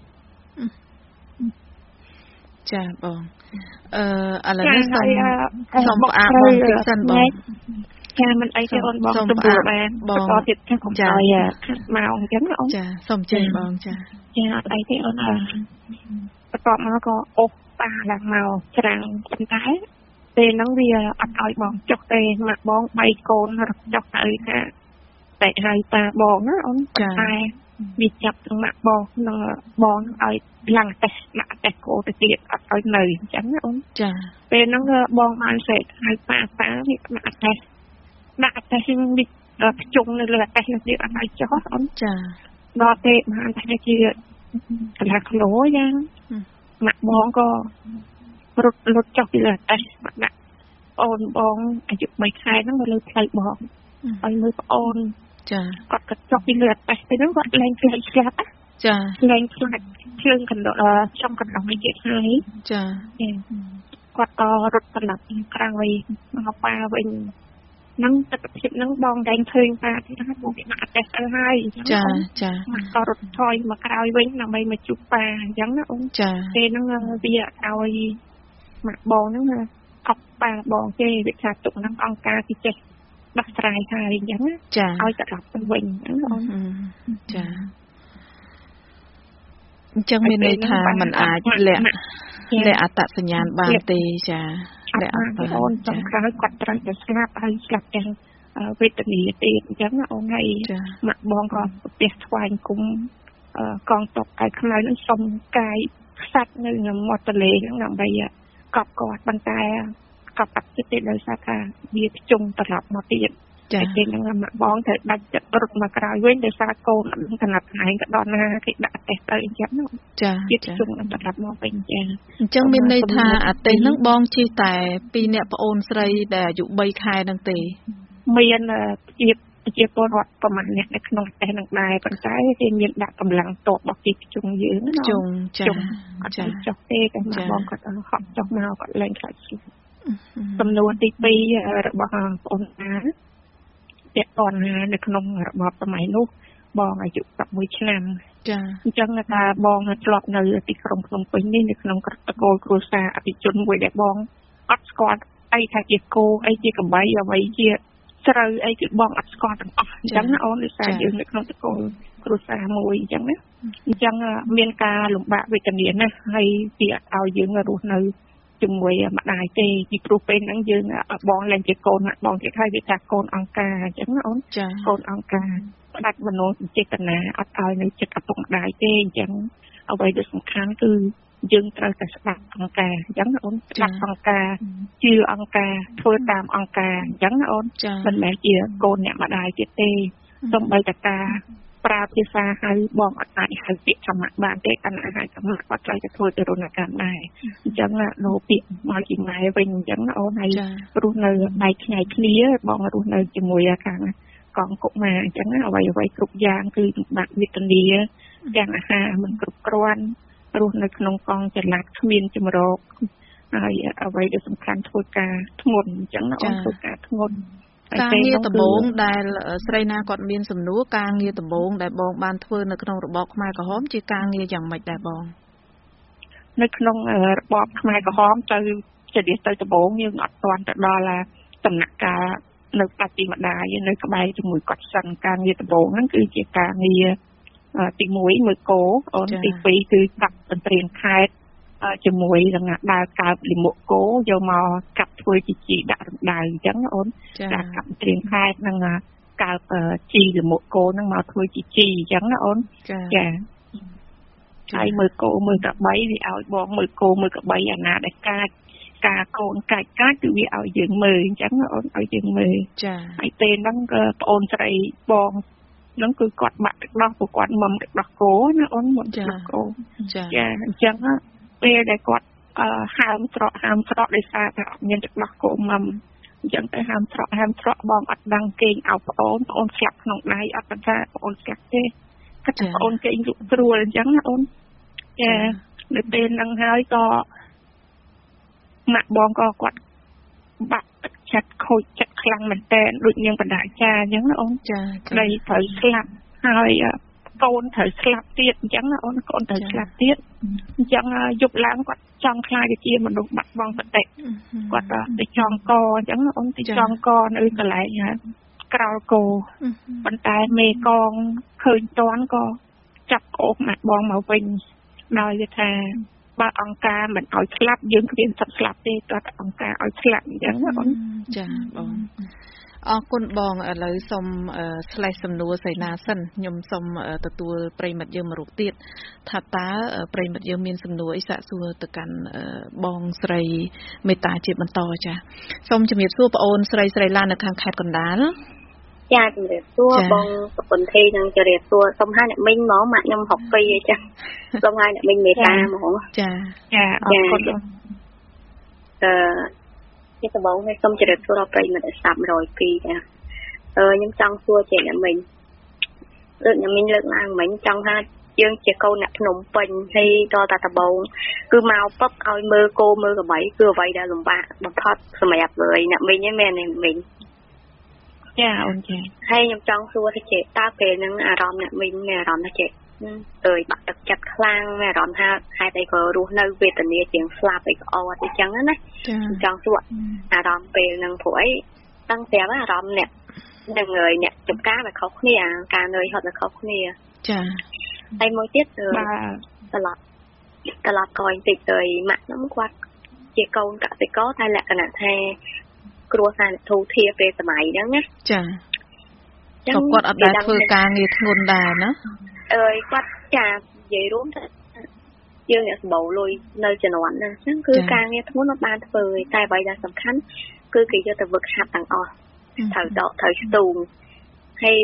ចាបងឥឡូវនេះសូមផ្អាកបងតិចសិនបងចាមិនអីទេអូនបងទៅបានបន្តទៀតខាងកំចាយខាត់មកអញ្ចឹងអូនចាសូមជ័យបងចាអត់អីទេអូនបន្តមកក៏អូសតាឡើងមកច្រាំងប៉ុន្តែពេលហ្នឹងវាអត់ឲ្យបងចុះទេមកបង3កូនរត់ចុះទៅថាតែឲ្យតាបងណាអូនតែវាចាប់ទាំងម៉ាក់បងនឹងបងឲ្យឡើងតេស្តដាក់តេស្តគោទៅទៀតអត់ឲ្យនៅអញ្ចឹងណាអូនចាពេលហ្នឹងបងបានសេកឲ្យប៉ាវាដាក់តេស្តវាខ្ជុំនៅលើតេស្តនោះទៀតអត់ឲ្យចុះអូនចាដល់ពេលបានតែជាកន្លះគីឡូយ៉ាងម៉ាក់បងក៏រត់ចុះពីលើតេស្តមកដាក់អូនបងអាយុ3ខែហ្នឹងមកលើផ្លូវបងឲ្យមើលប្អូនចាគាត់ក៏ចុះពីលើតេស្តទៅហ្នឹងគាត់លែងខ្លាចស្លាប់ចាលែងខ្លាចភ្លើងកណ្ដុរចំកណ្ដុរនេះទៀតហើយចាគាត់ក៏រត់ត្រឡប់ក្រោយមកប៉ាវិញហ្នឹងទឹកភាពហ្នឹងបងតែងឃើញប៉ាទីថាបងដាក់តេស្តទៅហើយចាក៏រត់ថយមកក្រោយវិញដើម្បីមកជួបប៉ាអញ្ចឹងណាអូនចាពេលហ្នឹងវាឲ្យម៉ាក់បងហ្នឹងអបប៉ាបងទេវាថាទុកហ្នឹងអង្គការគេចេះដោះស្រាយហើយអញ្ចឹងឲ្យត្រឡប់ទៅវិញហ្នឹងអូនចាអញ្ចឹងមានន័យថាมันអាចលាក់អត្តសញ្ញាណបានទេចាលាក់អត្តអូនសំខាន់គាត់ត្រូវតែស្លាប់ហើយស្លាប់ទាំងវេទនាទៀតអញ្ចឹងអូនហើយម៉ាក់បងក៏ផ្ទះថ្វាយគុំកងទ័ពឯខ្មៅនឹងសុំកាយខ្សាច់នៅមាត់ទន្លេហ្នឹងដើម្បីកប់គាត់ប៉ុន្តែកប់អត់ចិត្តទេដោយសារថាវាភ្ជុំត្រឡប់មកទៀតតែពេលហ្នឹងម៉ាក់បងត្រូវដាច់ចិត្តរត់មកក្រោយវិញដោយសារកូនអត់ថណិតឯងក៏ដល់ណាគេដាក់តេស្តទៅអញ្ចឹងចាជុំត្រឡប់មកវិញចាអញ្ចឹងមានន័យថាអាតេហ្នឹងបងជិះតែ2អ្នកប្អូនស្រីដែលអាយុ3ខែហ្នឹងទេមានជាពលរដ្ឋប្រហែលអ្នកនៅក្នុងប្រទេសនឹងដែរប៉ុន្តែគេមានដាក់កម្លាំងទ័ពរបស់ទីជុំយើងណាជុំចាចុះទេតែមកបងគាត់ហត់ចុះមកគាត់លែងខ្លាចស្លាប់សំណួរទី2របស់បងប្អូនណាពាក់ព័ន្ធនៅក្នុងរបបសម័យនោះបងអាយុ11ឆ្នាំចាអញ្ចឹងថាបងធ្លាប់នៅទីក្រុងភ្នំពេញនេះនៅក្នុងតកូលគ្រួសារអភិជនមួយដែលបងអត់ស្គាល់អីថាជាគោអីជាកំបីអ្វីជាស្រូវអីគឺបងអត់ស្គាល់ទាំងអស់អញ្ចឹងណាអូនដោយសារយើងនៅក្នុងតកូលគ្រួសារមួយអញ្ចឹងណាអញ្ចឹងមានការលំបាកវេទនាណាស់ហើយវាឲ្យយើងរស់នៅជាមួយម្ដាយទេពីព្រោះពេលហ្នឹងយើងបងឡើងជាកូនបងទៀតហើយវាថាកូនអង្គការអញ្ចឹងណាអូនកូនអង្គការផ្ដាច់មនោសញ្ចេតនាអត់ឲ្យនៅចិត្តឪពុកម្ដាយទេអញ្ចឹងអ្វីដែលសំខាន់គឺយើងត្រូវតែស្ដាប់អង្គការអញ្ចឹងណាអូនស្ដាប់អង្គការជឿអង្គការធ្វើតាមអង្គការអញ្ចឹងណាអូនមិនមែនជាកូនអ្នកម្ដាយទៀតទេសូម្បីតែការប្រើភាសាហៅបងអត់អាចហៅពាក្យកម្មបានទេគណៈហៅកម្មគាត់ត្រូវតែធ្វើទរណកម្មដែរអញ្ចឹងលោពាក្យមកជាម៉ែវិញអញ្ចឹងអូនហើយរស់នៅដៃខ្ញែកគ្នាបងរស់នៅជាមួយខាងកងកុមារអញ្ចឹងអ្វីគ្រប់យ៉ាងគឺបាក់វេទនាទាំងអាហារមិនគ្រប់គ្រាន់រស់នៅក្នុងកងចល័តគ្មានជំរកហើយអ្វីដែលសំខាន់ធ្វើការធ្ងន់អញ្ចឹងអូនធ្វើការធ្ងន់ការងារដំបូងដែលស្រីណាគាត់មានសំណួរការងារដំបូងដែលបងបានធ្វើនៅក្នុងរបបខ្មែរក្រហមជាការងារយ៉ាងម៉េចដែរបងនៅក្នុងរបបខ្មែរក្រហមទៅជាទៅដំបូងយើងអត់ទាន់ទៅដល់ដំណាក់កាលនៅផ្ទះទីម្ដាយនៅក្បែរជាមួយគាត់សិនការងារដំបូងហ្នឹងគឺជាការងារទី1មើលគោអូនទី2គឺកាប់បន្ទ្រានខេត្តជាមួយនឹងដើរកើបលិមុខគោយកមកកាប់ធ្វើជាជីដាក់រំដៅអញ្ចឹងអូនការកាប់ត្រៀមខែនឹងកើបជីលិមុខគោនឹងមកធ្វើជាជីអញ្ចឹងណាអូនចាហើយមើលគោមើលក្របីវាឲ្យបងមើលគោមើលក្របីអាណាដែលការកូនកាច់គឺវាឲ្យយើងមើលអញ្ចឹងអូនឲ្យយើងមើលចាហើយពេលហ្នឹងក៏ប្អូនស្រីបងហ្នឹងគឺគាត់បាក់ទឹកដោះព្រោះគាត់មុំទឹកដោះគោណាអូនមុំទឹកដោះគោចាអញ្ចឹងពេលដែលគាត់ហើមស្រក់ដោយសារតែអត់មានទឹកដោះគោមុំអញ្ចឹងទៅហើមស្រក់បងអត់ដឹងគេងឲ្យប្អូនស្លាប់ក្នុងដៃអត់ថាប្អូនស្លាប់ទេគាត់ថាប្អូនគេងលក់ស្រួលអញ្ចឹងណាអូនចានៅពេលហ្នឹងហើយក៏ម៉ាក់បងក៏គាត់បាក់ទឹកចិត្តខូចចិត្តខ្លាំងមែនតើដូចនាងបណ្ដាចាអញ្ចឹងណាអូនចាដីត្រូវស្លាប់ហើយកូនត្រូវស្លាប់ទៀតអញ្ចឹងណាអូនកូនត្រូវស្លាប់ទៀតអញ្ចឹងយប់ឡើងគាត់ចង់ខ្លាចជាមនុស្សបាត់បង់សតិគាត់ទៅចង់កអញ្ចឹងអូនទៅចង់កនៅកន្លែងក្រោលគោប៉ុន្តែមេកងឃើញតាន់ក៏ចាប់ក្អូបមកបងមកវិញដោយថាបើអង្គការមិនឲ្យស្លាប់យើងគ្មានសិទ្ធិស្លាប់ទេគាត់អង្គការឲ្យស្លាប់អញ្ចឹងណាអូនចាបងអរគុណបងឥឡូវសូមឆ្លេះសំណួរសៃណាសិនខ្ញុំសូមទទួលប្រិមិត្តយើងមករូបទៀតថាតើប្រិមិត្តយើងមានសំណួរអីសាកសួរទៅកាន់បងស្រីមេតាជាបន្តចាសូមជំរាបសួរបងអូនស្រីឡាននៅខាងខេត្តកណ្ដាលចាជំរាបសួរបងសុគន្ធីនិងជំរាបសួរសូមហៅអ្នកមីងហ្មងម៉ាក់ខ្ញុំ62អីចឹងសូមហៅអ្នកមីងមេតាហ្មងចាអរគុណជាដំបូងខ្ញុំសូមជម្រាបសួរដល់ប្រិយមិត្តស្ដាប់102ចាខ្ញុំចង់សួរជាអ្នកមីងអ្នកមីងលើកឡើងមិញចង់ថាយើងជាកូនអ្នកភ្នំពេញហើយដល់តែដំបូងគឺមកពឹកឲ្យមើលគោមើលក្របីគឺអ្វីដែលលំបាកបំផុតសម្រាប់អ្នកមីងហ្នឹងមែនអ្នកមីងចាអូនចាហើយខ្ញុំចង់សួរថាចេះតើពេលហ្នឹងអារម្មណ៍អ្នកមីងមានអារម្មណ៍ថាចេះបាក់ទឹកចិត្តខ្លាំងមានអារម្មណ៍ថាហេតុអីក៏រស់នៅវេទនាជាងស្លាប់អីក៏អត់អីចឹងណាចង់សួរអារម្មណ៍ពេលហ្នឹងព្រោះអីតាំងពីអារម្មណ៍អ្នកនឹងអ្នកចំការវាខុសគ្នាការនឿយហត់វាខុសគ្នាចាហើយមួយទៀតត្រឡប់ក្រោយបន្តិចទៅម៉ាក់ខ្ញុំគាត់ជាកូនកសិករតែលក្ខណៈថាគ្រួសារធូរធារពេលសម័យហ្នឹងណាចាក៏គាត់អត់ដែលធ្វើការងារធ្ងន់ដែរណាគាត់ចានិយាយរួមថាយើងអ្នកសម្បូរលុយនៅជំនាន់ហ្នឹងអញ្ចឹងគឺការងារធ្ងន់អត់បានធ្វើតែអ្វីដែលសំខាន់គឺគេយកទៅវឹកហាត់ទាំងអស់ត្រូវស្ទូងហើយ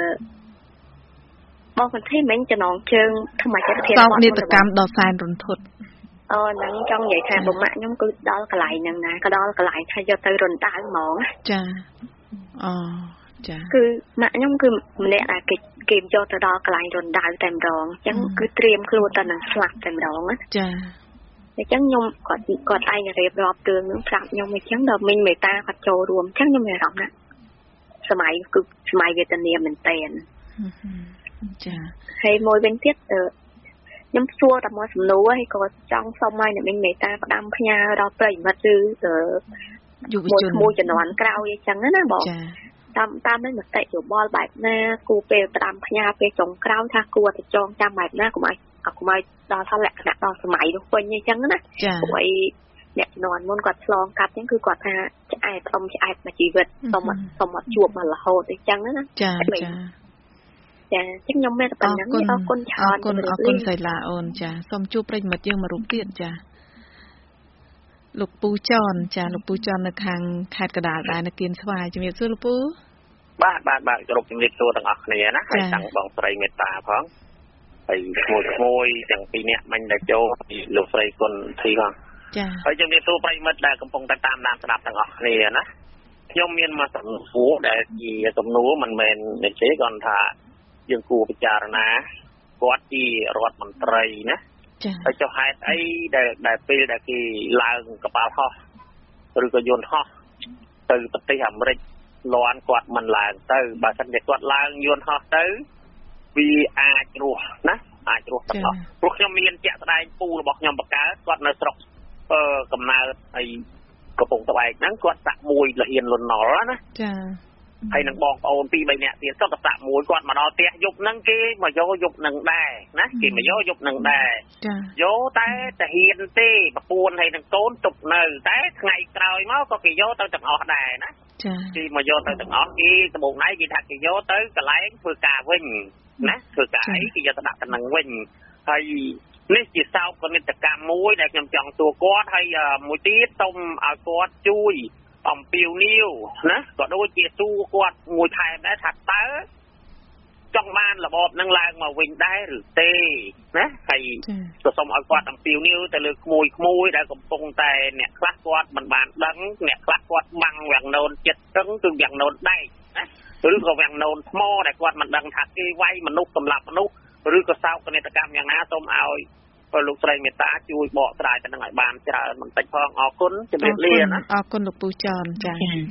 បងសន្តិមិញចំណងជើងធម្មជាតិសោកនាដកម្មដ៏សែនរន្ធត់ហ្នឹងចង់និយាយថាបងម៉ាក់ខ្ញុំគឺដល់កន្លែងហ្នឹងណាក៏ដល់កន្លែងថាយកទៅរំដៅហ្មងចាចាគឺម៉ាក់ខ្ញុំគឺម្នាក់ដែលគេយកទៅដល់កន្លែងរំដៅតែម្ដងអញ្ចឹងគឺត្រៀមខ្លួនទៅនឹងស្លាប់តែម្ដងណាចាអញ្ចឹងខ្ញុំគាត់ឯងរៀបរាប់រឿងហ្នឹងប្រាប់ខ្ញុំអញ្ចឹងដល់មីងមេតាគាត់ចូលរួមអញ្ចឹងខ្ញុំមានអារម្មណ៍ណាសម័យវេទនាមែនតើចាហើយមួយវិញទៀតខ្ញុំសួរតែមួយសំណួរហើយក៏ចង់សុំឲ្យអ្នកមីងមេតាផ្ដាំផ្ញើដល់ប្រិយមិត្តឬយុវជនមួយជំនាន់ក្រោយអញ្ចឹងណាបងតាមនឹងមតិយោបល់បែបណាគួរពេលផ្ដាំផ្ញើពេលចុងក្រោយថាគួរតែចងចាំបែបណាកុំឲ្យដល់ថាលក្ខណៈដល់សម័យនោះវិញអញ្ចឹងណាព្រោះអ្នកជំនាន់មុនគាត់ឆ្លងកាត់អញ្ចឹងគឺគាត់ថាឆ្អែតមកជីវិតសុំអត់ជួបមករហូតអញ្ចឹងណាចាខ្ញុំមានតែប៉ុណ្្នឹងអរគុណច្រើនអរគុណសៃឡាអូនចាសូមជួបប្រិយមិត្តយើងមករូបទៀតចាលោកពូចនចាលោកពូចននៅខាងខេត្តកណ្ដាលដែរនៅគៀនស្វាយជំរាបសួរលោកពូបាទគ្រប់ជំរាបសួរទាំងអស់គ្នាណាហើយទាំងបងស្រីមេតាផងហើយឈ្មោះទាំងពីរនាក់មិញដែលចូលលោកស្រីគុណធីផងចាហើយជំរាបសួរប្រិយមិត្តដែលកំពុងតែតាមដានស្ដាប់ទាំងអស់គ្នាណាខ្ញុំមានមកសំណួរដែលជាសំណួរមិនមែននេះទេគ្រាន់ថាយើងគួរពិចារណាគាត់ជារដ្ឋមន្ត្រីណាហើយចុះហេតុអីដែលពេលដែលគេឡើងកប៉ាល់ហោះឬក៏យន្តហោះទៅប្រទេសអាមេរិកលាន់គាត់មិនឡើងទៅបើមិនតែគាត់ឡើងយន្តហោះទៅវាអាចរស់ណាអាចរស់ទាំងអស់ព្រោះខ្ញុំមានជាក់ស្ដែងពូរបស់ខ្ញុំបកកើតគាត់នៅស្រុកកំណើតហើយកំពង់ត្បែកហ្នឹងគាត់សាក់មួយលហ៊ានលន់ណុលណាចាហើយនឹងបងប្អូន2-3នាក់ទៀតក៏សាក់មួយគាត់មកដល់ផ្ទះយប់ហ្នឹងគេមកយកយប់ហ្នឹងដែរណាគេមកយកយប់ហ្នឹងដែរយកតែហ៊ានទេប្រពន្ធហើយនឹងកូនទុកនៅតែថ្ងៃក្រោយមកក៏គេយកទៅទាំងអស់ដែរណាគេមកយកទៅទាំងអស់គេដំបូងណៃគេថាគេយកទៅកន្លែងធ្វើការវិញណាធ្វើការអីគេយកទៅដាក់ទៅនឹងវិញហើយនេះជាសោកនាដកម្មមួយដែលខ្ញុំចង់សួរគាត់ហើយមួយទៀតសូមឲ្យគាត់ជួយអំពាវនាវណាក៏ដូចជាសួរគាត់មួយថែមដែរថាតើចង់បានរបបនឹងឡើងមកវិញដែរឬទេណាហើយក៏សូមឲ្យគាត់អំពាវនាវទៅលើក្មួយដែលកំពុងតែអ្នកខ្លះគាត់មិនបានដឹងអ្នកខ្លះគាត់បាំងវាំងណូនចិត្តដឹងគឺវាំងណូនដែកណាឬក៏វាំងណូនថ្មដែលគាត់មិនដឹងថាគេវាយមនុស្សសម្លាប់មនុស្សឬក៏សោកនាដកម្មយ៉ាងណាសូមឲ្យលោកស្រីមេតាជួយបកស្រាយទៅនឹងឲ្យបានច្រើនបន្តិចផងអរគុណជំរាបលាណាអរគុណលោកពូចនចា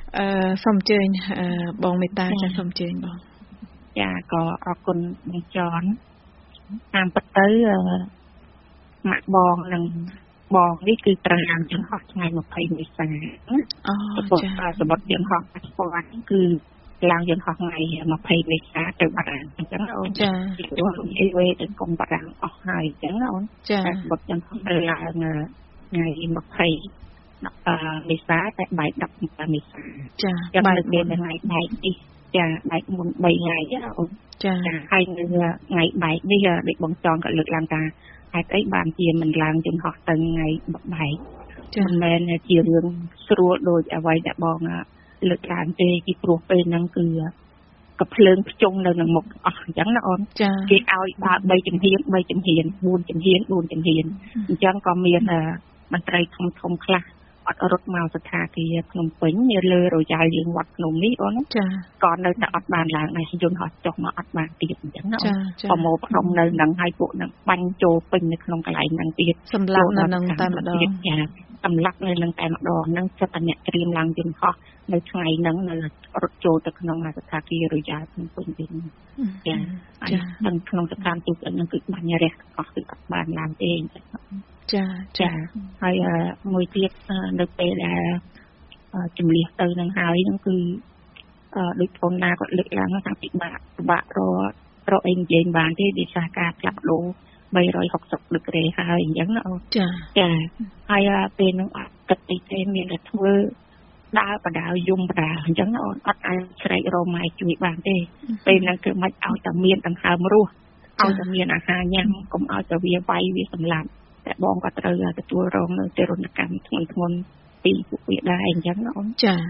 សូមអញ្ជើញបងមេតាចាសូមអញ្ជើញបងចាក៏អរគុណបងចនតាមពិតទៅម៉ាក់បងនិងបងនេះគឺត្រូវឡើងចង្ហោះថ្ងៃ20មេសាចាសម្បត្តិចង្ហោះស្ពតគឺឡើងចង្ហោះថ្ងៃ20មេសាទៅបារាំងអញ្ចឹងអូនចាព្រោះអីវេទៅកុំបារាំងអស់ហើយអញ្ចឹងអូនចាសម្បត្តិចង្ហោះត្រូវឡើងថ្ងៃ20មេសាតែបែក17មេសាចាបែកមានថ្ងៃបែកនេះចាបែកមុន3ថ្ងៃអូនចាហើយនៅថ្ងៃបែកនេះដូចបងចង់ក៏លើកឡើងថាហេតុអីបានជាមិនឡើងចង្ហោះទៅថ្ងៃបែកមិនមែនជារឿងស្រួលដូចអ្វីដែលបងលើកឡើងទេពីព្រោះពេលហ្នឹងគឺកភ្លើងភ្ជុំនៅនឹងមុខអស់អញ្ចឹងណាអូនគេឲ្យបើក3ជំហាន4ជំហានអញ្ចឹងក៏មានមន្ត្រីធំខ្លះអត់រត់មកស្ថានភាពភ្នំពេញនៅលើរយ៉ាលយើងវត្តភ្នំនេះអូនចាក៏នៅតែអត់បានឡើងដែរយន្តហោះចុះមកអត់បានទៀតអញ្ចឹងណាប្រមូលផ្ដុំនៅនឹងឲ្យពួកនឹងបាញ់ចូលពេញនៅក្នុងកន្លែងហ្នឹងទៀតសម្រាប់នៅនឹងតែម្ដងចាសម្រាប់នៅនឹងតែម្ដងហ្នឹងចិត្តតែអ្នកត្រៀមឡើងយន្តហោះនៅថ្ងៃហ្នឹងនៅរត់ចូលទៅក្នុងស្ថានភាពរយ៉ាលភ្នំពេញវិញចាហើយក្នុងស្ថានទូតហ្នឹងគឺបាញ់រះអស់គឺអត់បានឡើងទេអញ្ចឹងចាហើយមួយទៀតនៅពេលដែលជំលះទៅនឹងហើយហ្នឹងគឺដូចបងណាគាត់លើកឡើងថាពិបាករកអីនិយាយបានទេដោយសារការផ្លាស់ប្ដូរ360ដឺក្រេហើយអញ្ចឹងណាអូចាហើយពេលហ្នឹងអត់គិតទេមានតែធ្វើដើរបដាយំបដាអញ្ចឹងអូនអត់អាចស្រែករកម៉ែជួយបានទេពេលហ្នឹងគឺមិនឲ្យតែមានដង្ហើមរស់ឲ្យតែមានអាហារញ៉ាំកុំឲ្យតែវាវាយវាសម្លាប់តែបងក៏ត្រូវទទួលរងនៅទរណកម្មធ្ងន់ពីពួកវាដែរអញ្ចឹងណាអូនចា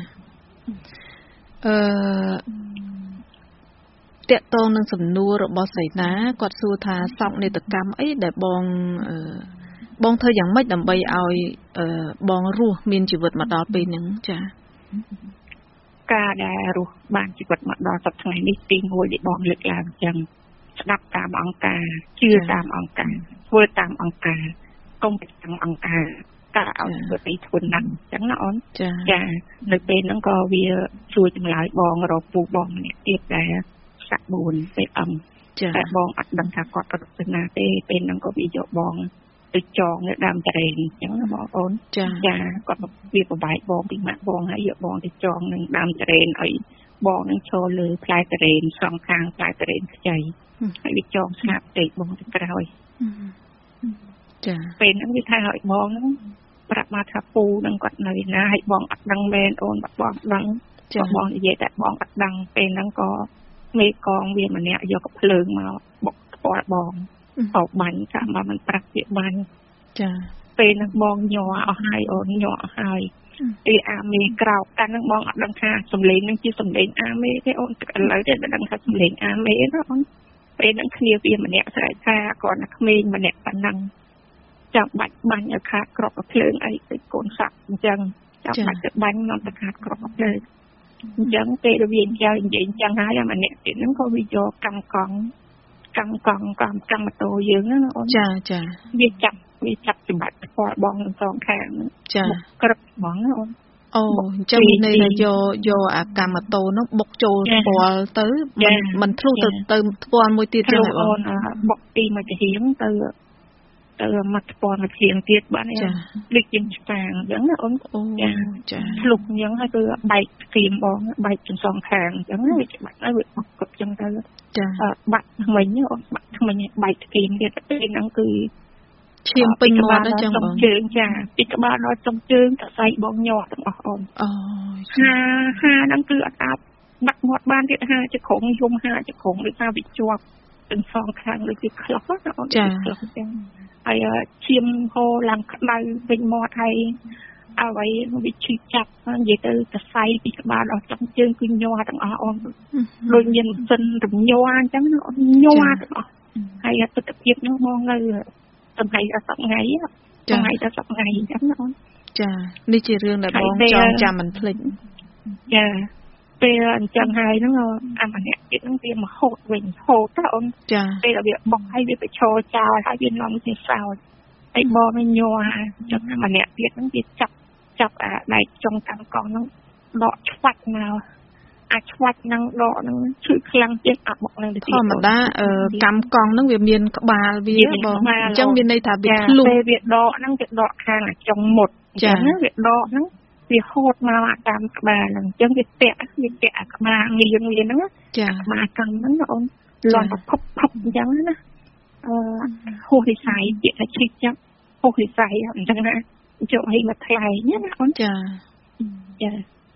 តកតងនឹងសំណួររបស់សីណាគាត់សួរថាសោកនាដកម្មអីដែលបងធ្វើយ៉ាងម៉េចដើម្បីឲ្យបងរស់មានជីវិតមកដល់ពេលហ្នឹងចាការដែលរស់បានជីវិតមកដល់សប្តាហ៍ថ្ងៃនេះទី1ដែលបងលើកឡើងអញ្ចឹងស្ដាប់តាមអង្គការជឿតាមអង្គការធ្វើតាមអង្គការកុំប្រចាំអង្គការការឲ្យធ្វើទីធ្វើណាស់អញ្ចឹងណាអូនចានៅពេលហ្នឹងក៏វាជួយចម្លើយបងរកពូបងម្នាក់ទៀតដែលសាក់4ពេលតែបងអត់ដឹងថាគាត់ប្រសិនណាទេពេលហ្នឹងក៏វាយកបងទៅចងនៅដើមតរ៉េនអញ្ចឹងណាបងអូនចាគាត់វាប្របែកបងពីម៉ាក់បងហើយយកបងទៅចងនឹងដើមតរ៉េនឲ្យបងនឹងឈរលើផ្លែតរ៉េនសងខាងផ្លែតរ៉េនខ្ចីហើយវាចងស្នាប់ពេកបងទៅក្រោយចាពេលហ្នឹងវាថាឲ្យបងហ្នឹងប្រាប់មកថាពូនឹងគាត់នៅណាឲ្យបងអត់ដឹងមែនអូនបងដឹងបងនិយាយតែបងអត់ដឹងពេលហ្នឹងក៏មេកងវាម្នាក់យកកភ្លើងមកបុកផ្ទាល់បងបោកបាញ់ចាំមកមិនប្រាប់វាបាញ់ចាពេលហ្នឹងបងញ័រអស់ហើយអូនញ័រអស់ហើយពេលអាមេក្រោកតែហ្នឹងបងអត់ដឹងថាសំឡេងហ្នឹងជាសំឡេងអាមេទេអូនឥឡូវទេដឹងថាសំឡេងអាមេណាអូនពេលហ្នឹងគ្នាវាម្នាក់ស្រែកថាគាត់ណាក្មេងម្នាក់ប៉ុណ្ណឹងចាំបាច់បាញ់ឲ្យខាតក្របភ្លើងអីទៅកូនសក់អញ្ចឹងចាំបាច់ទៅបាញ់នាំទៅខាតក្របភ្លើងអញ្ចឹងពេលវានិយាយអញ្ចឹងហើយម្នាក់ទៀតហ្នឹងក៏វាយកកម្មម៉ូតូយើងណាអូនចាវាចាប់ច្បាច់ផ្ទាល់បងទាំងសងខាងចាក្រឹបហ្មងណាអូនអូអញ្ចឹងន័យថាយកអាកម្មម៉ូតូនោះបុកចូលផ្ទាល់ទៅមិនធ្លុះទៅផ្ទាល់មួយទៀតចឹងហ៎អូនបុកពីមួយទាហានទៅមកផ្ទាល់មួយទាហានទៀតបានដូចជាស្វាងអញ្ចឹងណាអូនចាធ្លុះអញ្ចឹងហើយគឺបែកស្គៀមបងបែកទាំងសងខាងអញ្ចឹងវាច្បាច់ហើយវាបុកគ្រប់អញ្ចឹងទៅចាបាក់ថ្មិញអូនបាក់ថ្មិញបែកស្គៀមទៀតពេលហ្នឹងគឺឈាមពេញមាត់អញ្ចឹងបងជើងចាពីក្បាលដល់ចុងជើងតសៃបងញាស់ទាំងអស់អូនអូហាហ្នឹងគឺអត់អាចបាត់មាត់បានទៀតហាជាក្រុងយំហាជាក្រុងដូចថាវាជាប់ទាំងសងខាងដូចជាខ្លោះណាអូនចាចឹងហើយឈាមហូរឡើងក្តៅវិញមាត់ហើយអ្វីវាឈឺចាប់និយាយទៅតសៃពីក្បាលដល់ចុងជើងគឺញាស់ទាំងអស់អូនដូចមានម៉ាស៊ីនរំញ័រអញ្ចឹងណាអូនញាស់ទាំងអស់ហើយទស្សនភាពនោះមកនៅថ្ងៃដល់10ថ្ងៃថ្ងៃដល់10ថ្ងៃអញ្ចឹងណាអូនចានេះជារឿងដែលបងចងចាំមិនភ្លេចចាពេលអញ្ចឹងហើយហ្នឹងអាម្នាក់ទៀតហ្នឹងវាមកហូតវិញហូតទៅអូនចាពេលវាបុកហើយវាបញ្ឈរចោលហើយវានាំទៅសោតហើយបងវិញញ័រអញ្ចឹងម្នាក់ទៀតហ្នឹងវាចាប់អាដៃចុងតាំងកងហ្នឹងដកឆ្វាច់មកអាចឆ្វាច់នឹងដកនឹងឈឺខ្លាំងជាងអត់មកនឹងធម្មតាកម្មកង់នឹងវាមានក្បាលវាបងអញ្ចឹងមានន័យថាវាធ្លុះពេលវាដកហ្នឹងវាដកខាងចុងមុតអញ្ចឹងវាដកហ្នឹងវាហូតមកតាមក្បាលហ្នឹងអញ្ចឹងវាពាក់អាក្បាលងៀងវាហ្នឹងចាក្បាលកង់ហ្នឹងអូនលន់ផុបអញ្ចឹងណាហូររិស័យពាក្យថាឈិចចឹងហូររិស័យអញ្ចឹងណាចូលឲ្យមកថ្លៃណាអូនចាចា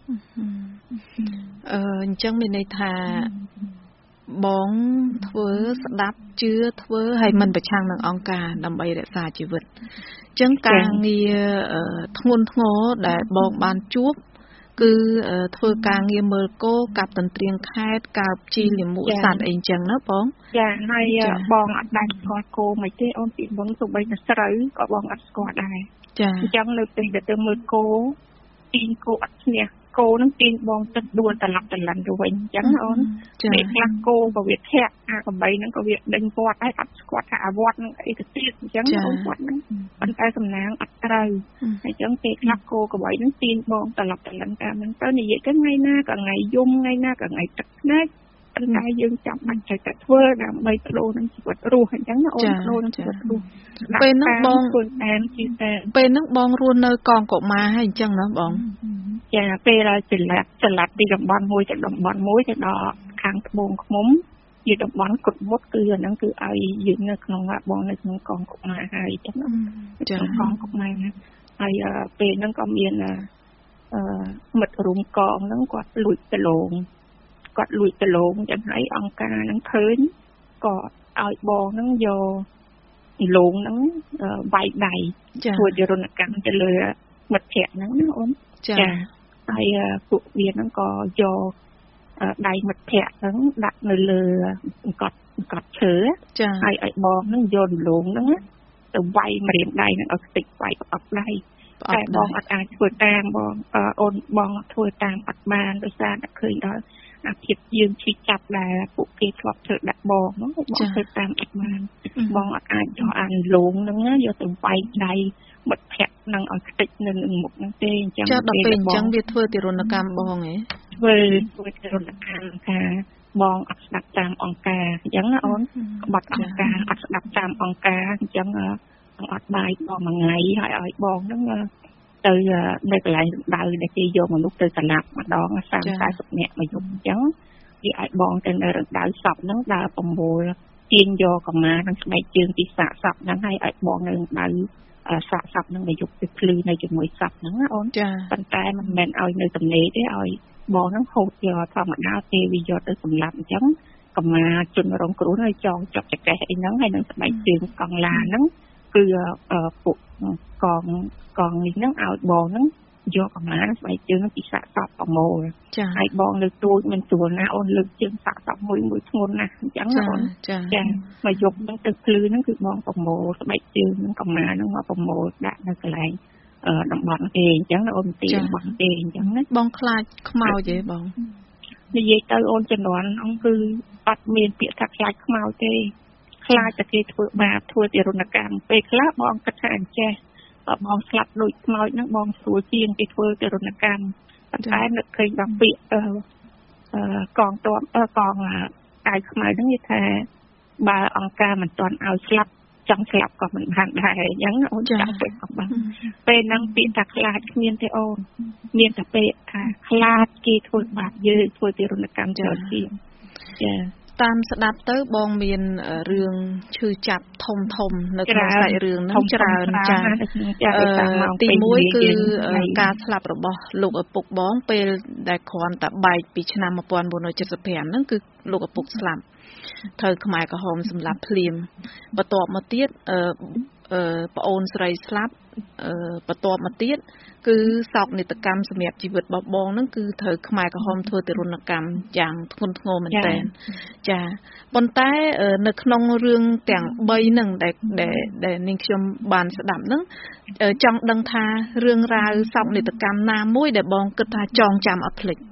អញ្ចឹងមានន័យថាបងធ្វើស្ដាប់ជឿធ្វើហើយមិនប្រឆាំងនឹងអង្គការដើម្បីរក្សាជីវិតអញ្ចឹងការងារធ្ងន់ធ្ងរដែលបងបានជួបគឺធ្វើការងារមើលគោកាប់ទន្ទ្រានខេត្តកើបជីលាមកសត្វអីចឹងណាបងចាហើយបងអត់ដាច់ស្គាល់គោមិនទេអូនពីបងទៅបីទៅស្រូវក៏បងអត់ស្គាល់ដែរចាអញ្ចឹងនៅពេលដែលទៅមើលគោទីគោអត់ឈ្នះគោនឹងទីបងទឹកដួលត្រឡប់ត្រឡិនទៅវិញអញ្ចឹងអូនពេលខ្លះគោក៏វាធាក់អាកំបីហ្នឹងក៏វាដេញវត្តហើយអត់ស្គាល់ថាអាវត្តហ្នឹងអីទៅទៀតអញ្ចឹងអូនវត្តហ្នឹងប៉ុន្តែសំណាងអត់ត្រូវអញ្ចឹងពេលខ្លះគោកំបីហ្នឹងទីបងត្រឡប់ត្រឡិនតាមហ្នឹងទៅនិយាយទៅថ្ងៃណាក៏ថ្ងៃយំថ្ងៃណាក៏ថ្ងៃទឹកភ្នែកប៉ុន្តែយើងចាំបាច់តែធ្វើដើម្បីបដូរនឹងជីវិតរស់អញ្ចឹងណាអូនបដូរនឹងជីវិតរស់ពេលហ្នឹងបងធ្វើតាមជីវិតពេលហ្នឹងបងរស់នៅកងកុមារហើយអញ្ចឹងណាបងចាពេលចល័តពីតំបន់មួយទៅតំបន់មួយទៅដល់ខាងត្បូងឃ្មុំជាតំបន់គុតមុតគឺអាហ្នឹងគឺឲ្យយើងនៅក្នុងបងនៅក្នុងកងកុមារហើយអញ្ចឹងចាកងកុមារណាហើយពេលហ្នឹងក៏មានមិត្តរួមកងហ្នឹងគាត់លួចដលងចឹងហើយអង្គការហ្នឹងឃើញក៏ឲ្យបងហ្នឹងយកលងហ្នឹងវាយដៃធ្វើជារនកម្មទៅលើមិត្តភក្តិហ្នឹងណាអូនចាហើយពួកវាហ្នឹងក៏យកដៃមិត្តភក្តិហ្នឹងដាក់នៅលើកត់ឈើហើយឲ្យបងហ្នឹងយកលងហ្នឹងទៅវាយម្រាមដៃហ្នឹងឲ្យខ្ទេចវាយប្រអប់ដៃតែបងអត់អាចធ្វើតាមបងអូនបងធ្វើតាមអត់បានដោយសារតែឃើញដល់អាភិបយើងឈឺចាប់ដែរពួកគេធ្លាប់ធ្វើដាក់បងហ្នឹងបងធ្វើតាមអត់បានបងអត់អាចយកអានលងហ្នឹងយកទៅវាយដៃមិត្តភក្តិនឹងឲ្យខ្ទេចនៅនឹងមុខហ្នឹងទេអញ្ចឹងដល់ពេលអញ្ចឹងវាធ្វើទារុណកម្មបងហ៎ធ្វើទារុណកម្មថាបងអត់ស្ដាប់តាមអង្គការអញ្ចឹងណាអូនក្បត់អង្គការអត់ស្ដាប់តាមអង្គការអញ្ចឹងអត់បាយបងមួយថ្ងៃហើយឲ្យបងហ្នឹងទៅនៅកន្លែងដៅដែលគេយកមនុស្សទៅសម្លាប់ម្ដង30-40នាក់មួយយប់អញ្ចឹងគេឲ្យបងទៅនៅរណ្ដៅសពហ្នឹងដើរប្រមូលទាញយកកម្មានិងស្បែកជើងពីសាកសពហ្នឹងហើយឲ្យបងនៅរណ្ដៅសាកសពហ្នឹងមួយយប់ទៅភ្លឺនៅជាមួយសពហ្នឹងណាអូនប៉ុន្តែមិនមែនឲ្យនៅទំនេរទេឲ្យបងហ្នឹងហូតយកធម្មតាទេវាយកទៅសម្លាប់អញ្ចឹងកម្មាជនរងគ្រោះហើយចងជាប់ចកេះអីហ្នឹងហើយនឹងស្បែកជើងកង់ឡាហ្នឹងគឺពួកកងនេះហ្នឹងឲ្យបងហ្នឹងយកកម្មាស្បែកជើងពីសាកសពប្រមូលហើយបងលើកទួចមិនស្រួលណាអូនលើកជើងសាកសពមួយធ្ងន់ណាស់អញ្ចឹងណាអូនចាមកយកហ្នឹងទៅភ្លឺហ្នឹងគឺបងប្រមូលស្បែកជើងហ្នឹងកម្មាហ្នឹងមកប្រមូលដាក់នៅកន្លែងតំបន់គេអញ្ចឹងណាអូនទីតំបន់គេអញ្ចឹងណាបងខ្លាចខ្មោចទេបងនិយាយទៅអូនជំនាន់អង្គគឺអត់មានពាក្យថាខ្លាចខ្មោចទេខ្លាចតែគេធ្វើបាបធ្វើទារុណកម្មពេលខ្លះបងគិតថាអញ្ចេះបើបងស្លាប់ដូចខ្មោចហ្នឹងបងស្រួលជាងគេធ្វើទារុណកម្មប៉ុន្តែនឹកឃើញដល់ពាក្យកងទ័ពកងអាយខ្មៅហ្នឹងនិយាយថាបើអង្គការមិនទាន់ឲ្យស្លាប់ចង់ស្លាប់ក៏មិនបានដែរអញ្ចឹងអូនចាំពេលក៏បានពេលហ្នឹងពាក្យថាខ្លាចគ្មានទេអូនមានតែពាក្យថាខ្លាចគេធ្វើបាបយើងធ្វើទារុណកម្មច្រើនជាងចាតាមស្ដាប់ទៅបងមានរឿងឈឺចាប់ធំនៅក្នុងសាច់រឿងហ្នឹងច្រើនចាទី1គឺការស្លាប់របស់លោកឪពុកបងពេលដែលគ្រាន់តែបែកពីឆ្នាំ1975ហ្នឹងគឺលោកឪពុកស្លាប់ត្រូវខ្មែរក្រហមសម្លាប់ភ្លាមបន្ទាប់មកទៀតប្អូនស្រីស្លាប់បន្ទាប់មកទៀតគឺសោកនាដកម្មសម្រាប់ជីវិតរបស់បងហ្នឹងគឺត្រូវខ្មែរក្រហមធ្វើទារុណកម្មយ៉ាងធ្ងន់ធ្ងរមែនទែនចាប៉ុន្តែនៅក្នុងរឿងទាំង3ហ្នឹងដែលនាងខ្ញុំបានស្ដាប់ហ្នឹងចង់ដឹងថារឿងរ៉ាវសោកនាដកម្មណាមួយដែលបងគិតថាចងចាំអត់ភ្លេច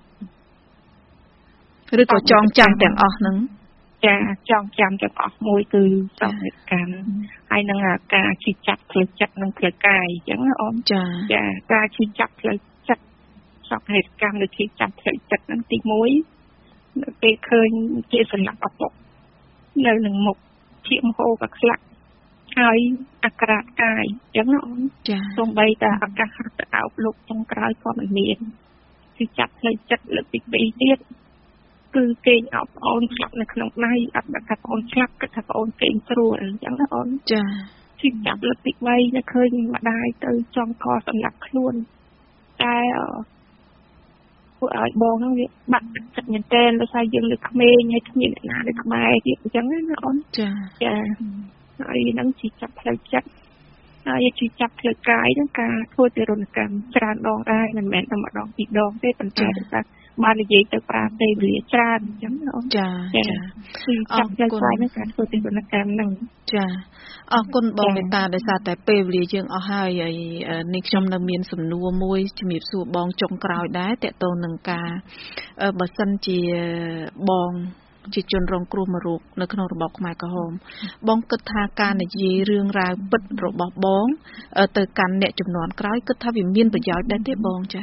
ឬក៏ចងចាំទាំងអស់ហ្នឹងចាចងចាំទាំងអស់មួយគឺសោកនាដកម្មហើយនឹងការឈឺចាប់ផ្លូវចិត្តនិងផ្លូវកាយអញ្ចឹងណាអូនចាការឈឺចាប់ផ្លូវចិត្តសពហេតុកម្មដូចជាចាប់ផ្លូវចិត្តហ្នឹងទី1នៅពេលឃើញជាសន្លប់ឪពុកនៅនឹងមុខឈាមហូរក៏ខ្លាក់ហើយអាក្រាតកាយអញ្ចឹងណាអូនចាសូម្បីតែឱកាសទៅអោបលោកចុងក្រោយក៏មិនមានគឺចាប់ផ្លូវចិត្តលើកទី2ទៀតគឺគេអោបអូនស្លាប់នៅក្នុងដៃអត់ថាបងស្លាប់គាត់ថាបងគេស្រួលអញ្ចឹងណាអូនចាគឺចាប់លើកទី3នៅឃើញម្ដាយទៅចង់កសម្លាប់ខ្លួនតែពួកឲ្យបងហ្នឹងវាបាក់ចិត្តមែនតើដោយសារយើងលើក្មេងហើយគ្មានអ្នកណានៅក្បែរទៀតអញ្ចឹងណាអូនចាហើយហ្នឹងជីចាប់ផ្លូវចិត្តហើយជីចាប់ផ្លូវកាយហ្នឹងការធ្វើទារុណកម្មច្រើនដងដែរមិនមែនតែម្ដងពីរដងទេប៉ុន្តែថាបាននិយាយទៅប្រាទេវេលាច្រើនអញ្ចឹងអូនចាគឺចាប់ផ្លូវកាយហ្នឹងការធ្វើទារុណកម្មហ្នឹងចាអរគុណបងមេតាដោយសារតែពេលវេលាយើងអស់ហើយនេះខ្ញុំនៅមានសំណួរមួយជំរាបសួរបងចុងក្រោយដែរតកតងនឹងការបើសិនជាបងជាជនរងគ្រោះមួយរូបនៅក្នុងរបបខ្មែរក្រហមបងគិតថាការនិយាយរឿងរ៉ាវពិតរបស់បងទៅកាន់អ្នកចំនួនក្រោយគិតថាវាមានប្រយោជន៍ដែរទេបងចា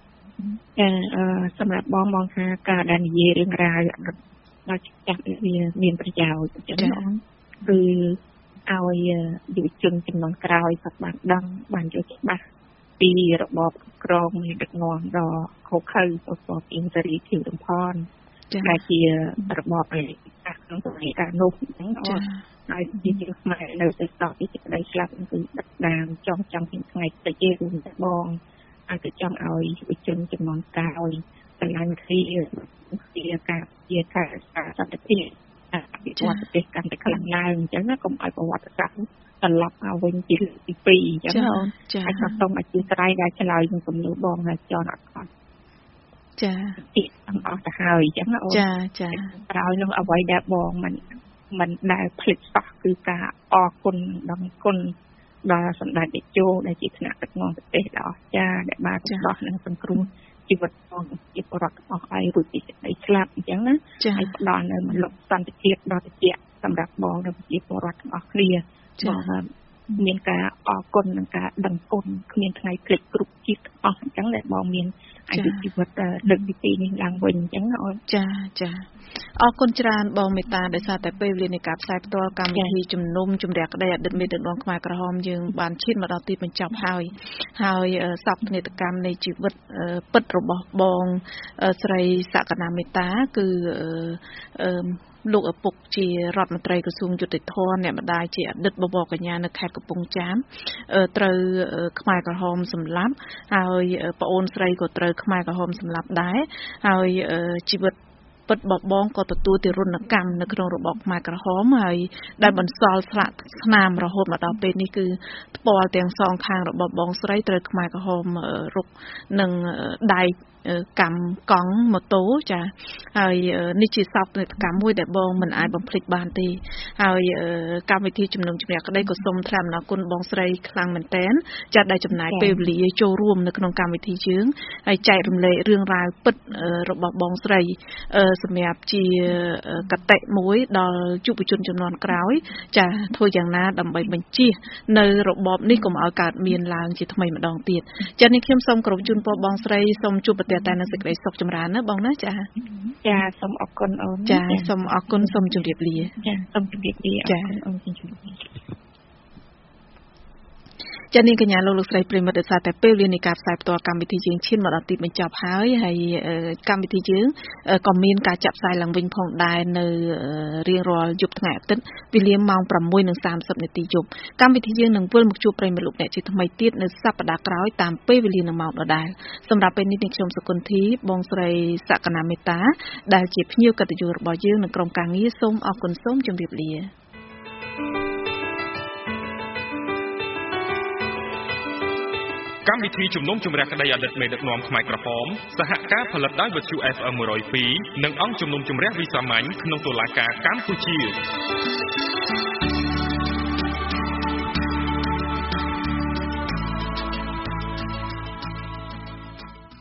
សម្រាប់បងថាការដែលនិយាយរឿងរ៉ាវដល់ចាស់វាមានប្រយោជន៍អញ្ចឹងបងគឺឲ្យយុវជនចំនួនក្រោយគាត់បានដឹងបានយល់ច្បាស់ពីរបបក្រមនៃដឹកនាំដ៏ខុសខើរបបអ៊ីនសេរីធីវរំផនដែលជារបបនៃក្នុងសម័យកាលនោះហ្នឹងហើយជាជាខ្មែរនៅទៅតពីក្តីស្លាប់គឺដឹកដាមចង់ពីថ្ងៃតិចរួមតែបងអាចទៅចង់ឲ្យយុវជនចំនួនក្រោយតម្លៃជាការជាការសន្តិភាពអភិវឌ្ឍប្រទេសកាន់តែខ្លាំងឡើងអញ្ចឹងណាកុំឲ្យប្រវត្តិសាស្ត្រត្រឡប់មកវិញជាទី2អញ្ចឹងណាហើយក៏សូមអធិស្ឋានដែលឆ្លើយនឹងសំណួរបងហើយចន់អត់ខត់ចាទីទាំងអស់ទៅហើយអញ្ចឹងណាអូនចាក្រោយនឹងអ្វីដែលបងមិនដែលភ្លេចសោះគឺការអរគុណដឹងគុណដល់សម្ដេចតេជោដែលជាថ្នាក់ដឹកនាំប្រទេសដ៏អស្ចារ្យដែលបានដោះនិងសង្គ្រោះជីវិតបងជាបរិបទរបស់ឲ្យរួចពីសេចក្តីស្លាប់អញ្ចឹងណាហើយផ្ដល់នៅមលុបសន្តិភាពដ៏ត្រជាក់សម្រាប់បងនិងជាបរិបទទាំងអស់គ្នាបងមានការអរគុណនិងការដឹងគុណគ្មានថ្ងៃភ្លេចគ្រប់ជាតិទាំងអស់អញ្ចឹងដែលបងមានអាយុជីវិតលើកទី2នេះឡើងវិញអញ្ចឹងណាអូនចាអរគុណច្រើនបងមេតាដោយសារតែពេលវេលានៃការផ្សាយផ្ទាល់កម្មវិធីជំនុំជម្រះក្តីអតីតមេដឹកនាំខ្មែរក្រហមយើងបានឈានមកដល់ទីបញ្ចប់ហើយសពនេតកម្មនៃជីវិតពិតរបស់បងស្រីសក្កណាមេតាគឺលោកឪពុកជារដ្ឋមន្ត្រីក្រសួងយុតិធម៌អ្នកម្ដាយជាអតីតបវរកញ្ញានៅខេត្តកំពង់ចាមត្រូវខ្មែរក្រហមសម្លាប់ហើយប្អូនស្រីក៏ត្រូវខ្មែរក្រហមសម្លាប់ដែរហើយជីវិតពិតបបងក៏ទទួលទារុណកម្មនៅក្នុងរបបខ្មែរក្រហមហើយដែលបន្សល់ស្លាកស្នាមរហូតមកដល់ពេលនេះគឺផ្ពាល់ទាំងសងខាងរបស់បងស្រីត្រូវខ្មែរក្រហមរុកនឹងដៃកម្មកង់ម៉ូតូចាហើយនេះជាសពកម្មមួយដែលបងមិនអាចបំភ្លេចបានទេហើយកម្មវិធីជំនុំជម្រះក្តីក៏សូមថ្លែងអំណរគុណបងស្រីខ្លាំងមែនទែនចាត់ដែលចំណាយពេលវេលាចូលរួមនៅក្នុងកម្មវិធីយើងហើយចែករំលែករឿងរ៉ាវពិតរបស់បងស្រីសម្រាប់ជាកតិមួយដល់យុវជនចំនួនក្រោយចាធ្វើយ៉ាងណាដើម្បីបញ្ជៀសនៅរបបនេះកុំឲ្យកើតមានឡើងជាថ្មីម្ដងទៀតចានេះខ្ញុំសូមគោរពជូនពរបងស្រីសូមជួបប្រទះតែនៅសេចក្តីសុខចម្រើនណាបងណាចាសូមអរគុណអូនចាសូមអរគុណសូមជម្រាបលាចាសូមជម្រាបលាចាអូនជម្រាបលាចានាងកញ្ញាលោកស្រីប្រិមត្តដោយសារតែពេលវេលានៃការផ្សាយផ្ទាល់កម្មវិធីយើងឈានមកដល់ទីបញ្ចប់ហើយកម្មវិធីយើងក៏មានការចាក់ផ្សាយឡើងវិញផងដែរនៅរៀងរាល់យប់ថ្ងៃអាទិត្យវេលាម៉ោង 6:30 នាទីយប់កម្មវិធីយើងនឹងវិលមកជួបប្រិមត្តលោកអ្នកជាថ្មីទៀតនៅសប្តាហ៍ក្រោយតាមពេលវេលានឹងម៉ោងដដែលសម្រាប់ពេលនេះនាងខ្ញុំសុគន្ធីបងស្រីសក្កណាមេតាដែលជាភ្ញៀវកិត្តិយសរបស់យើងនៅក្រុមការងារសូមអរគុណសូមជម្រាបលាកម្មវិធីជំនុំជម្រះក្តីអតីតមេដឹកនាំខ្មែរក្រហមសហការផលិតដោយវិទ្យុ FM 102និងអង្គជំនុំជម្រះវិសាមញ្ញក្នុងតុលាការកម្ពុជា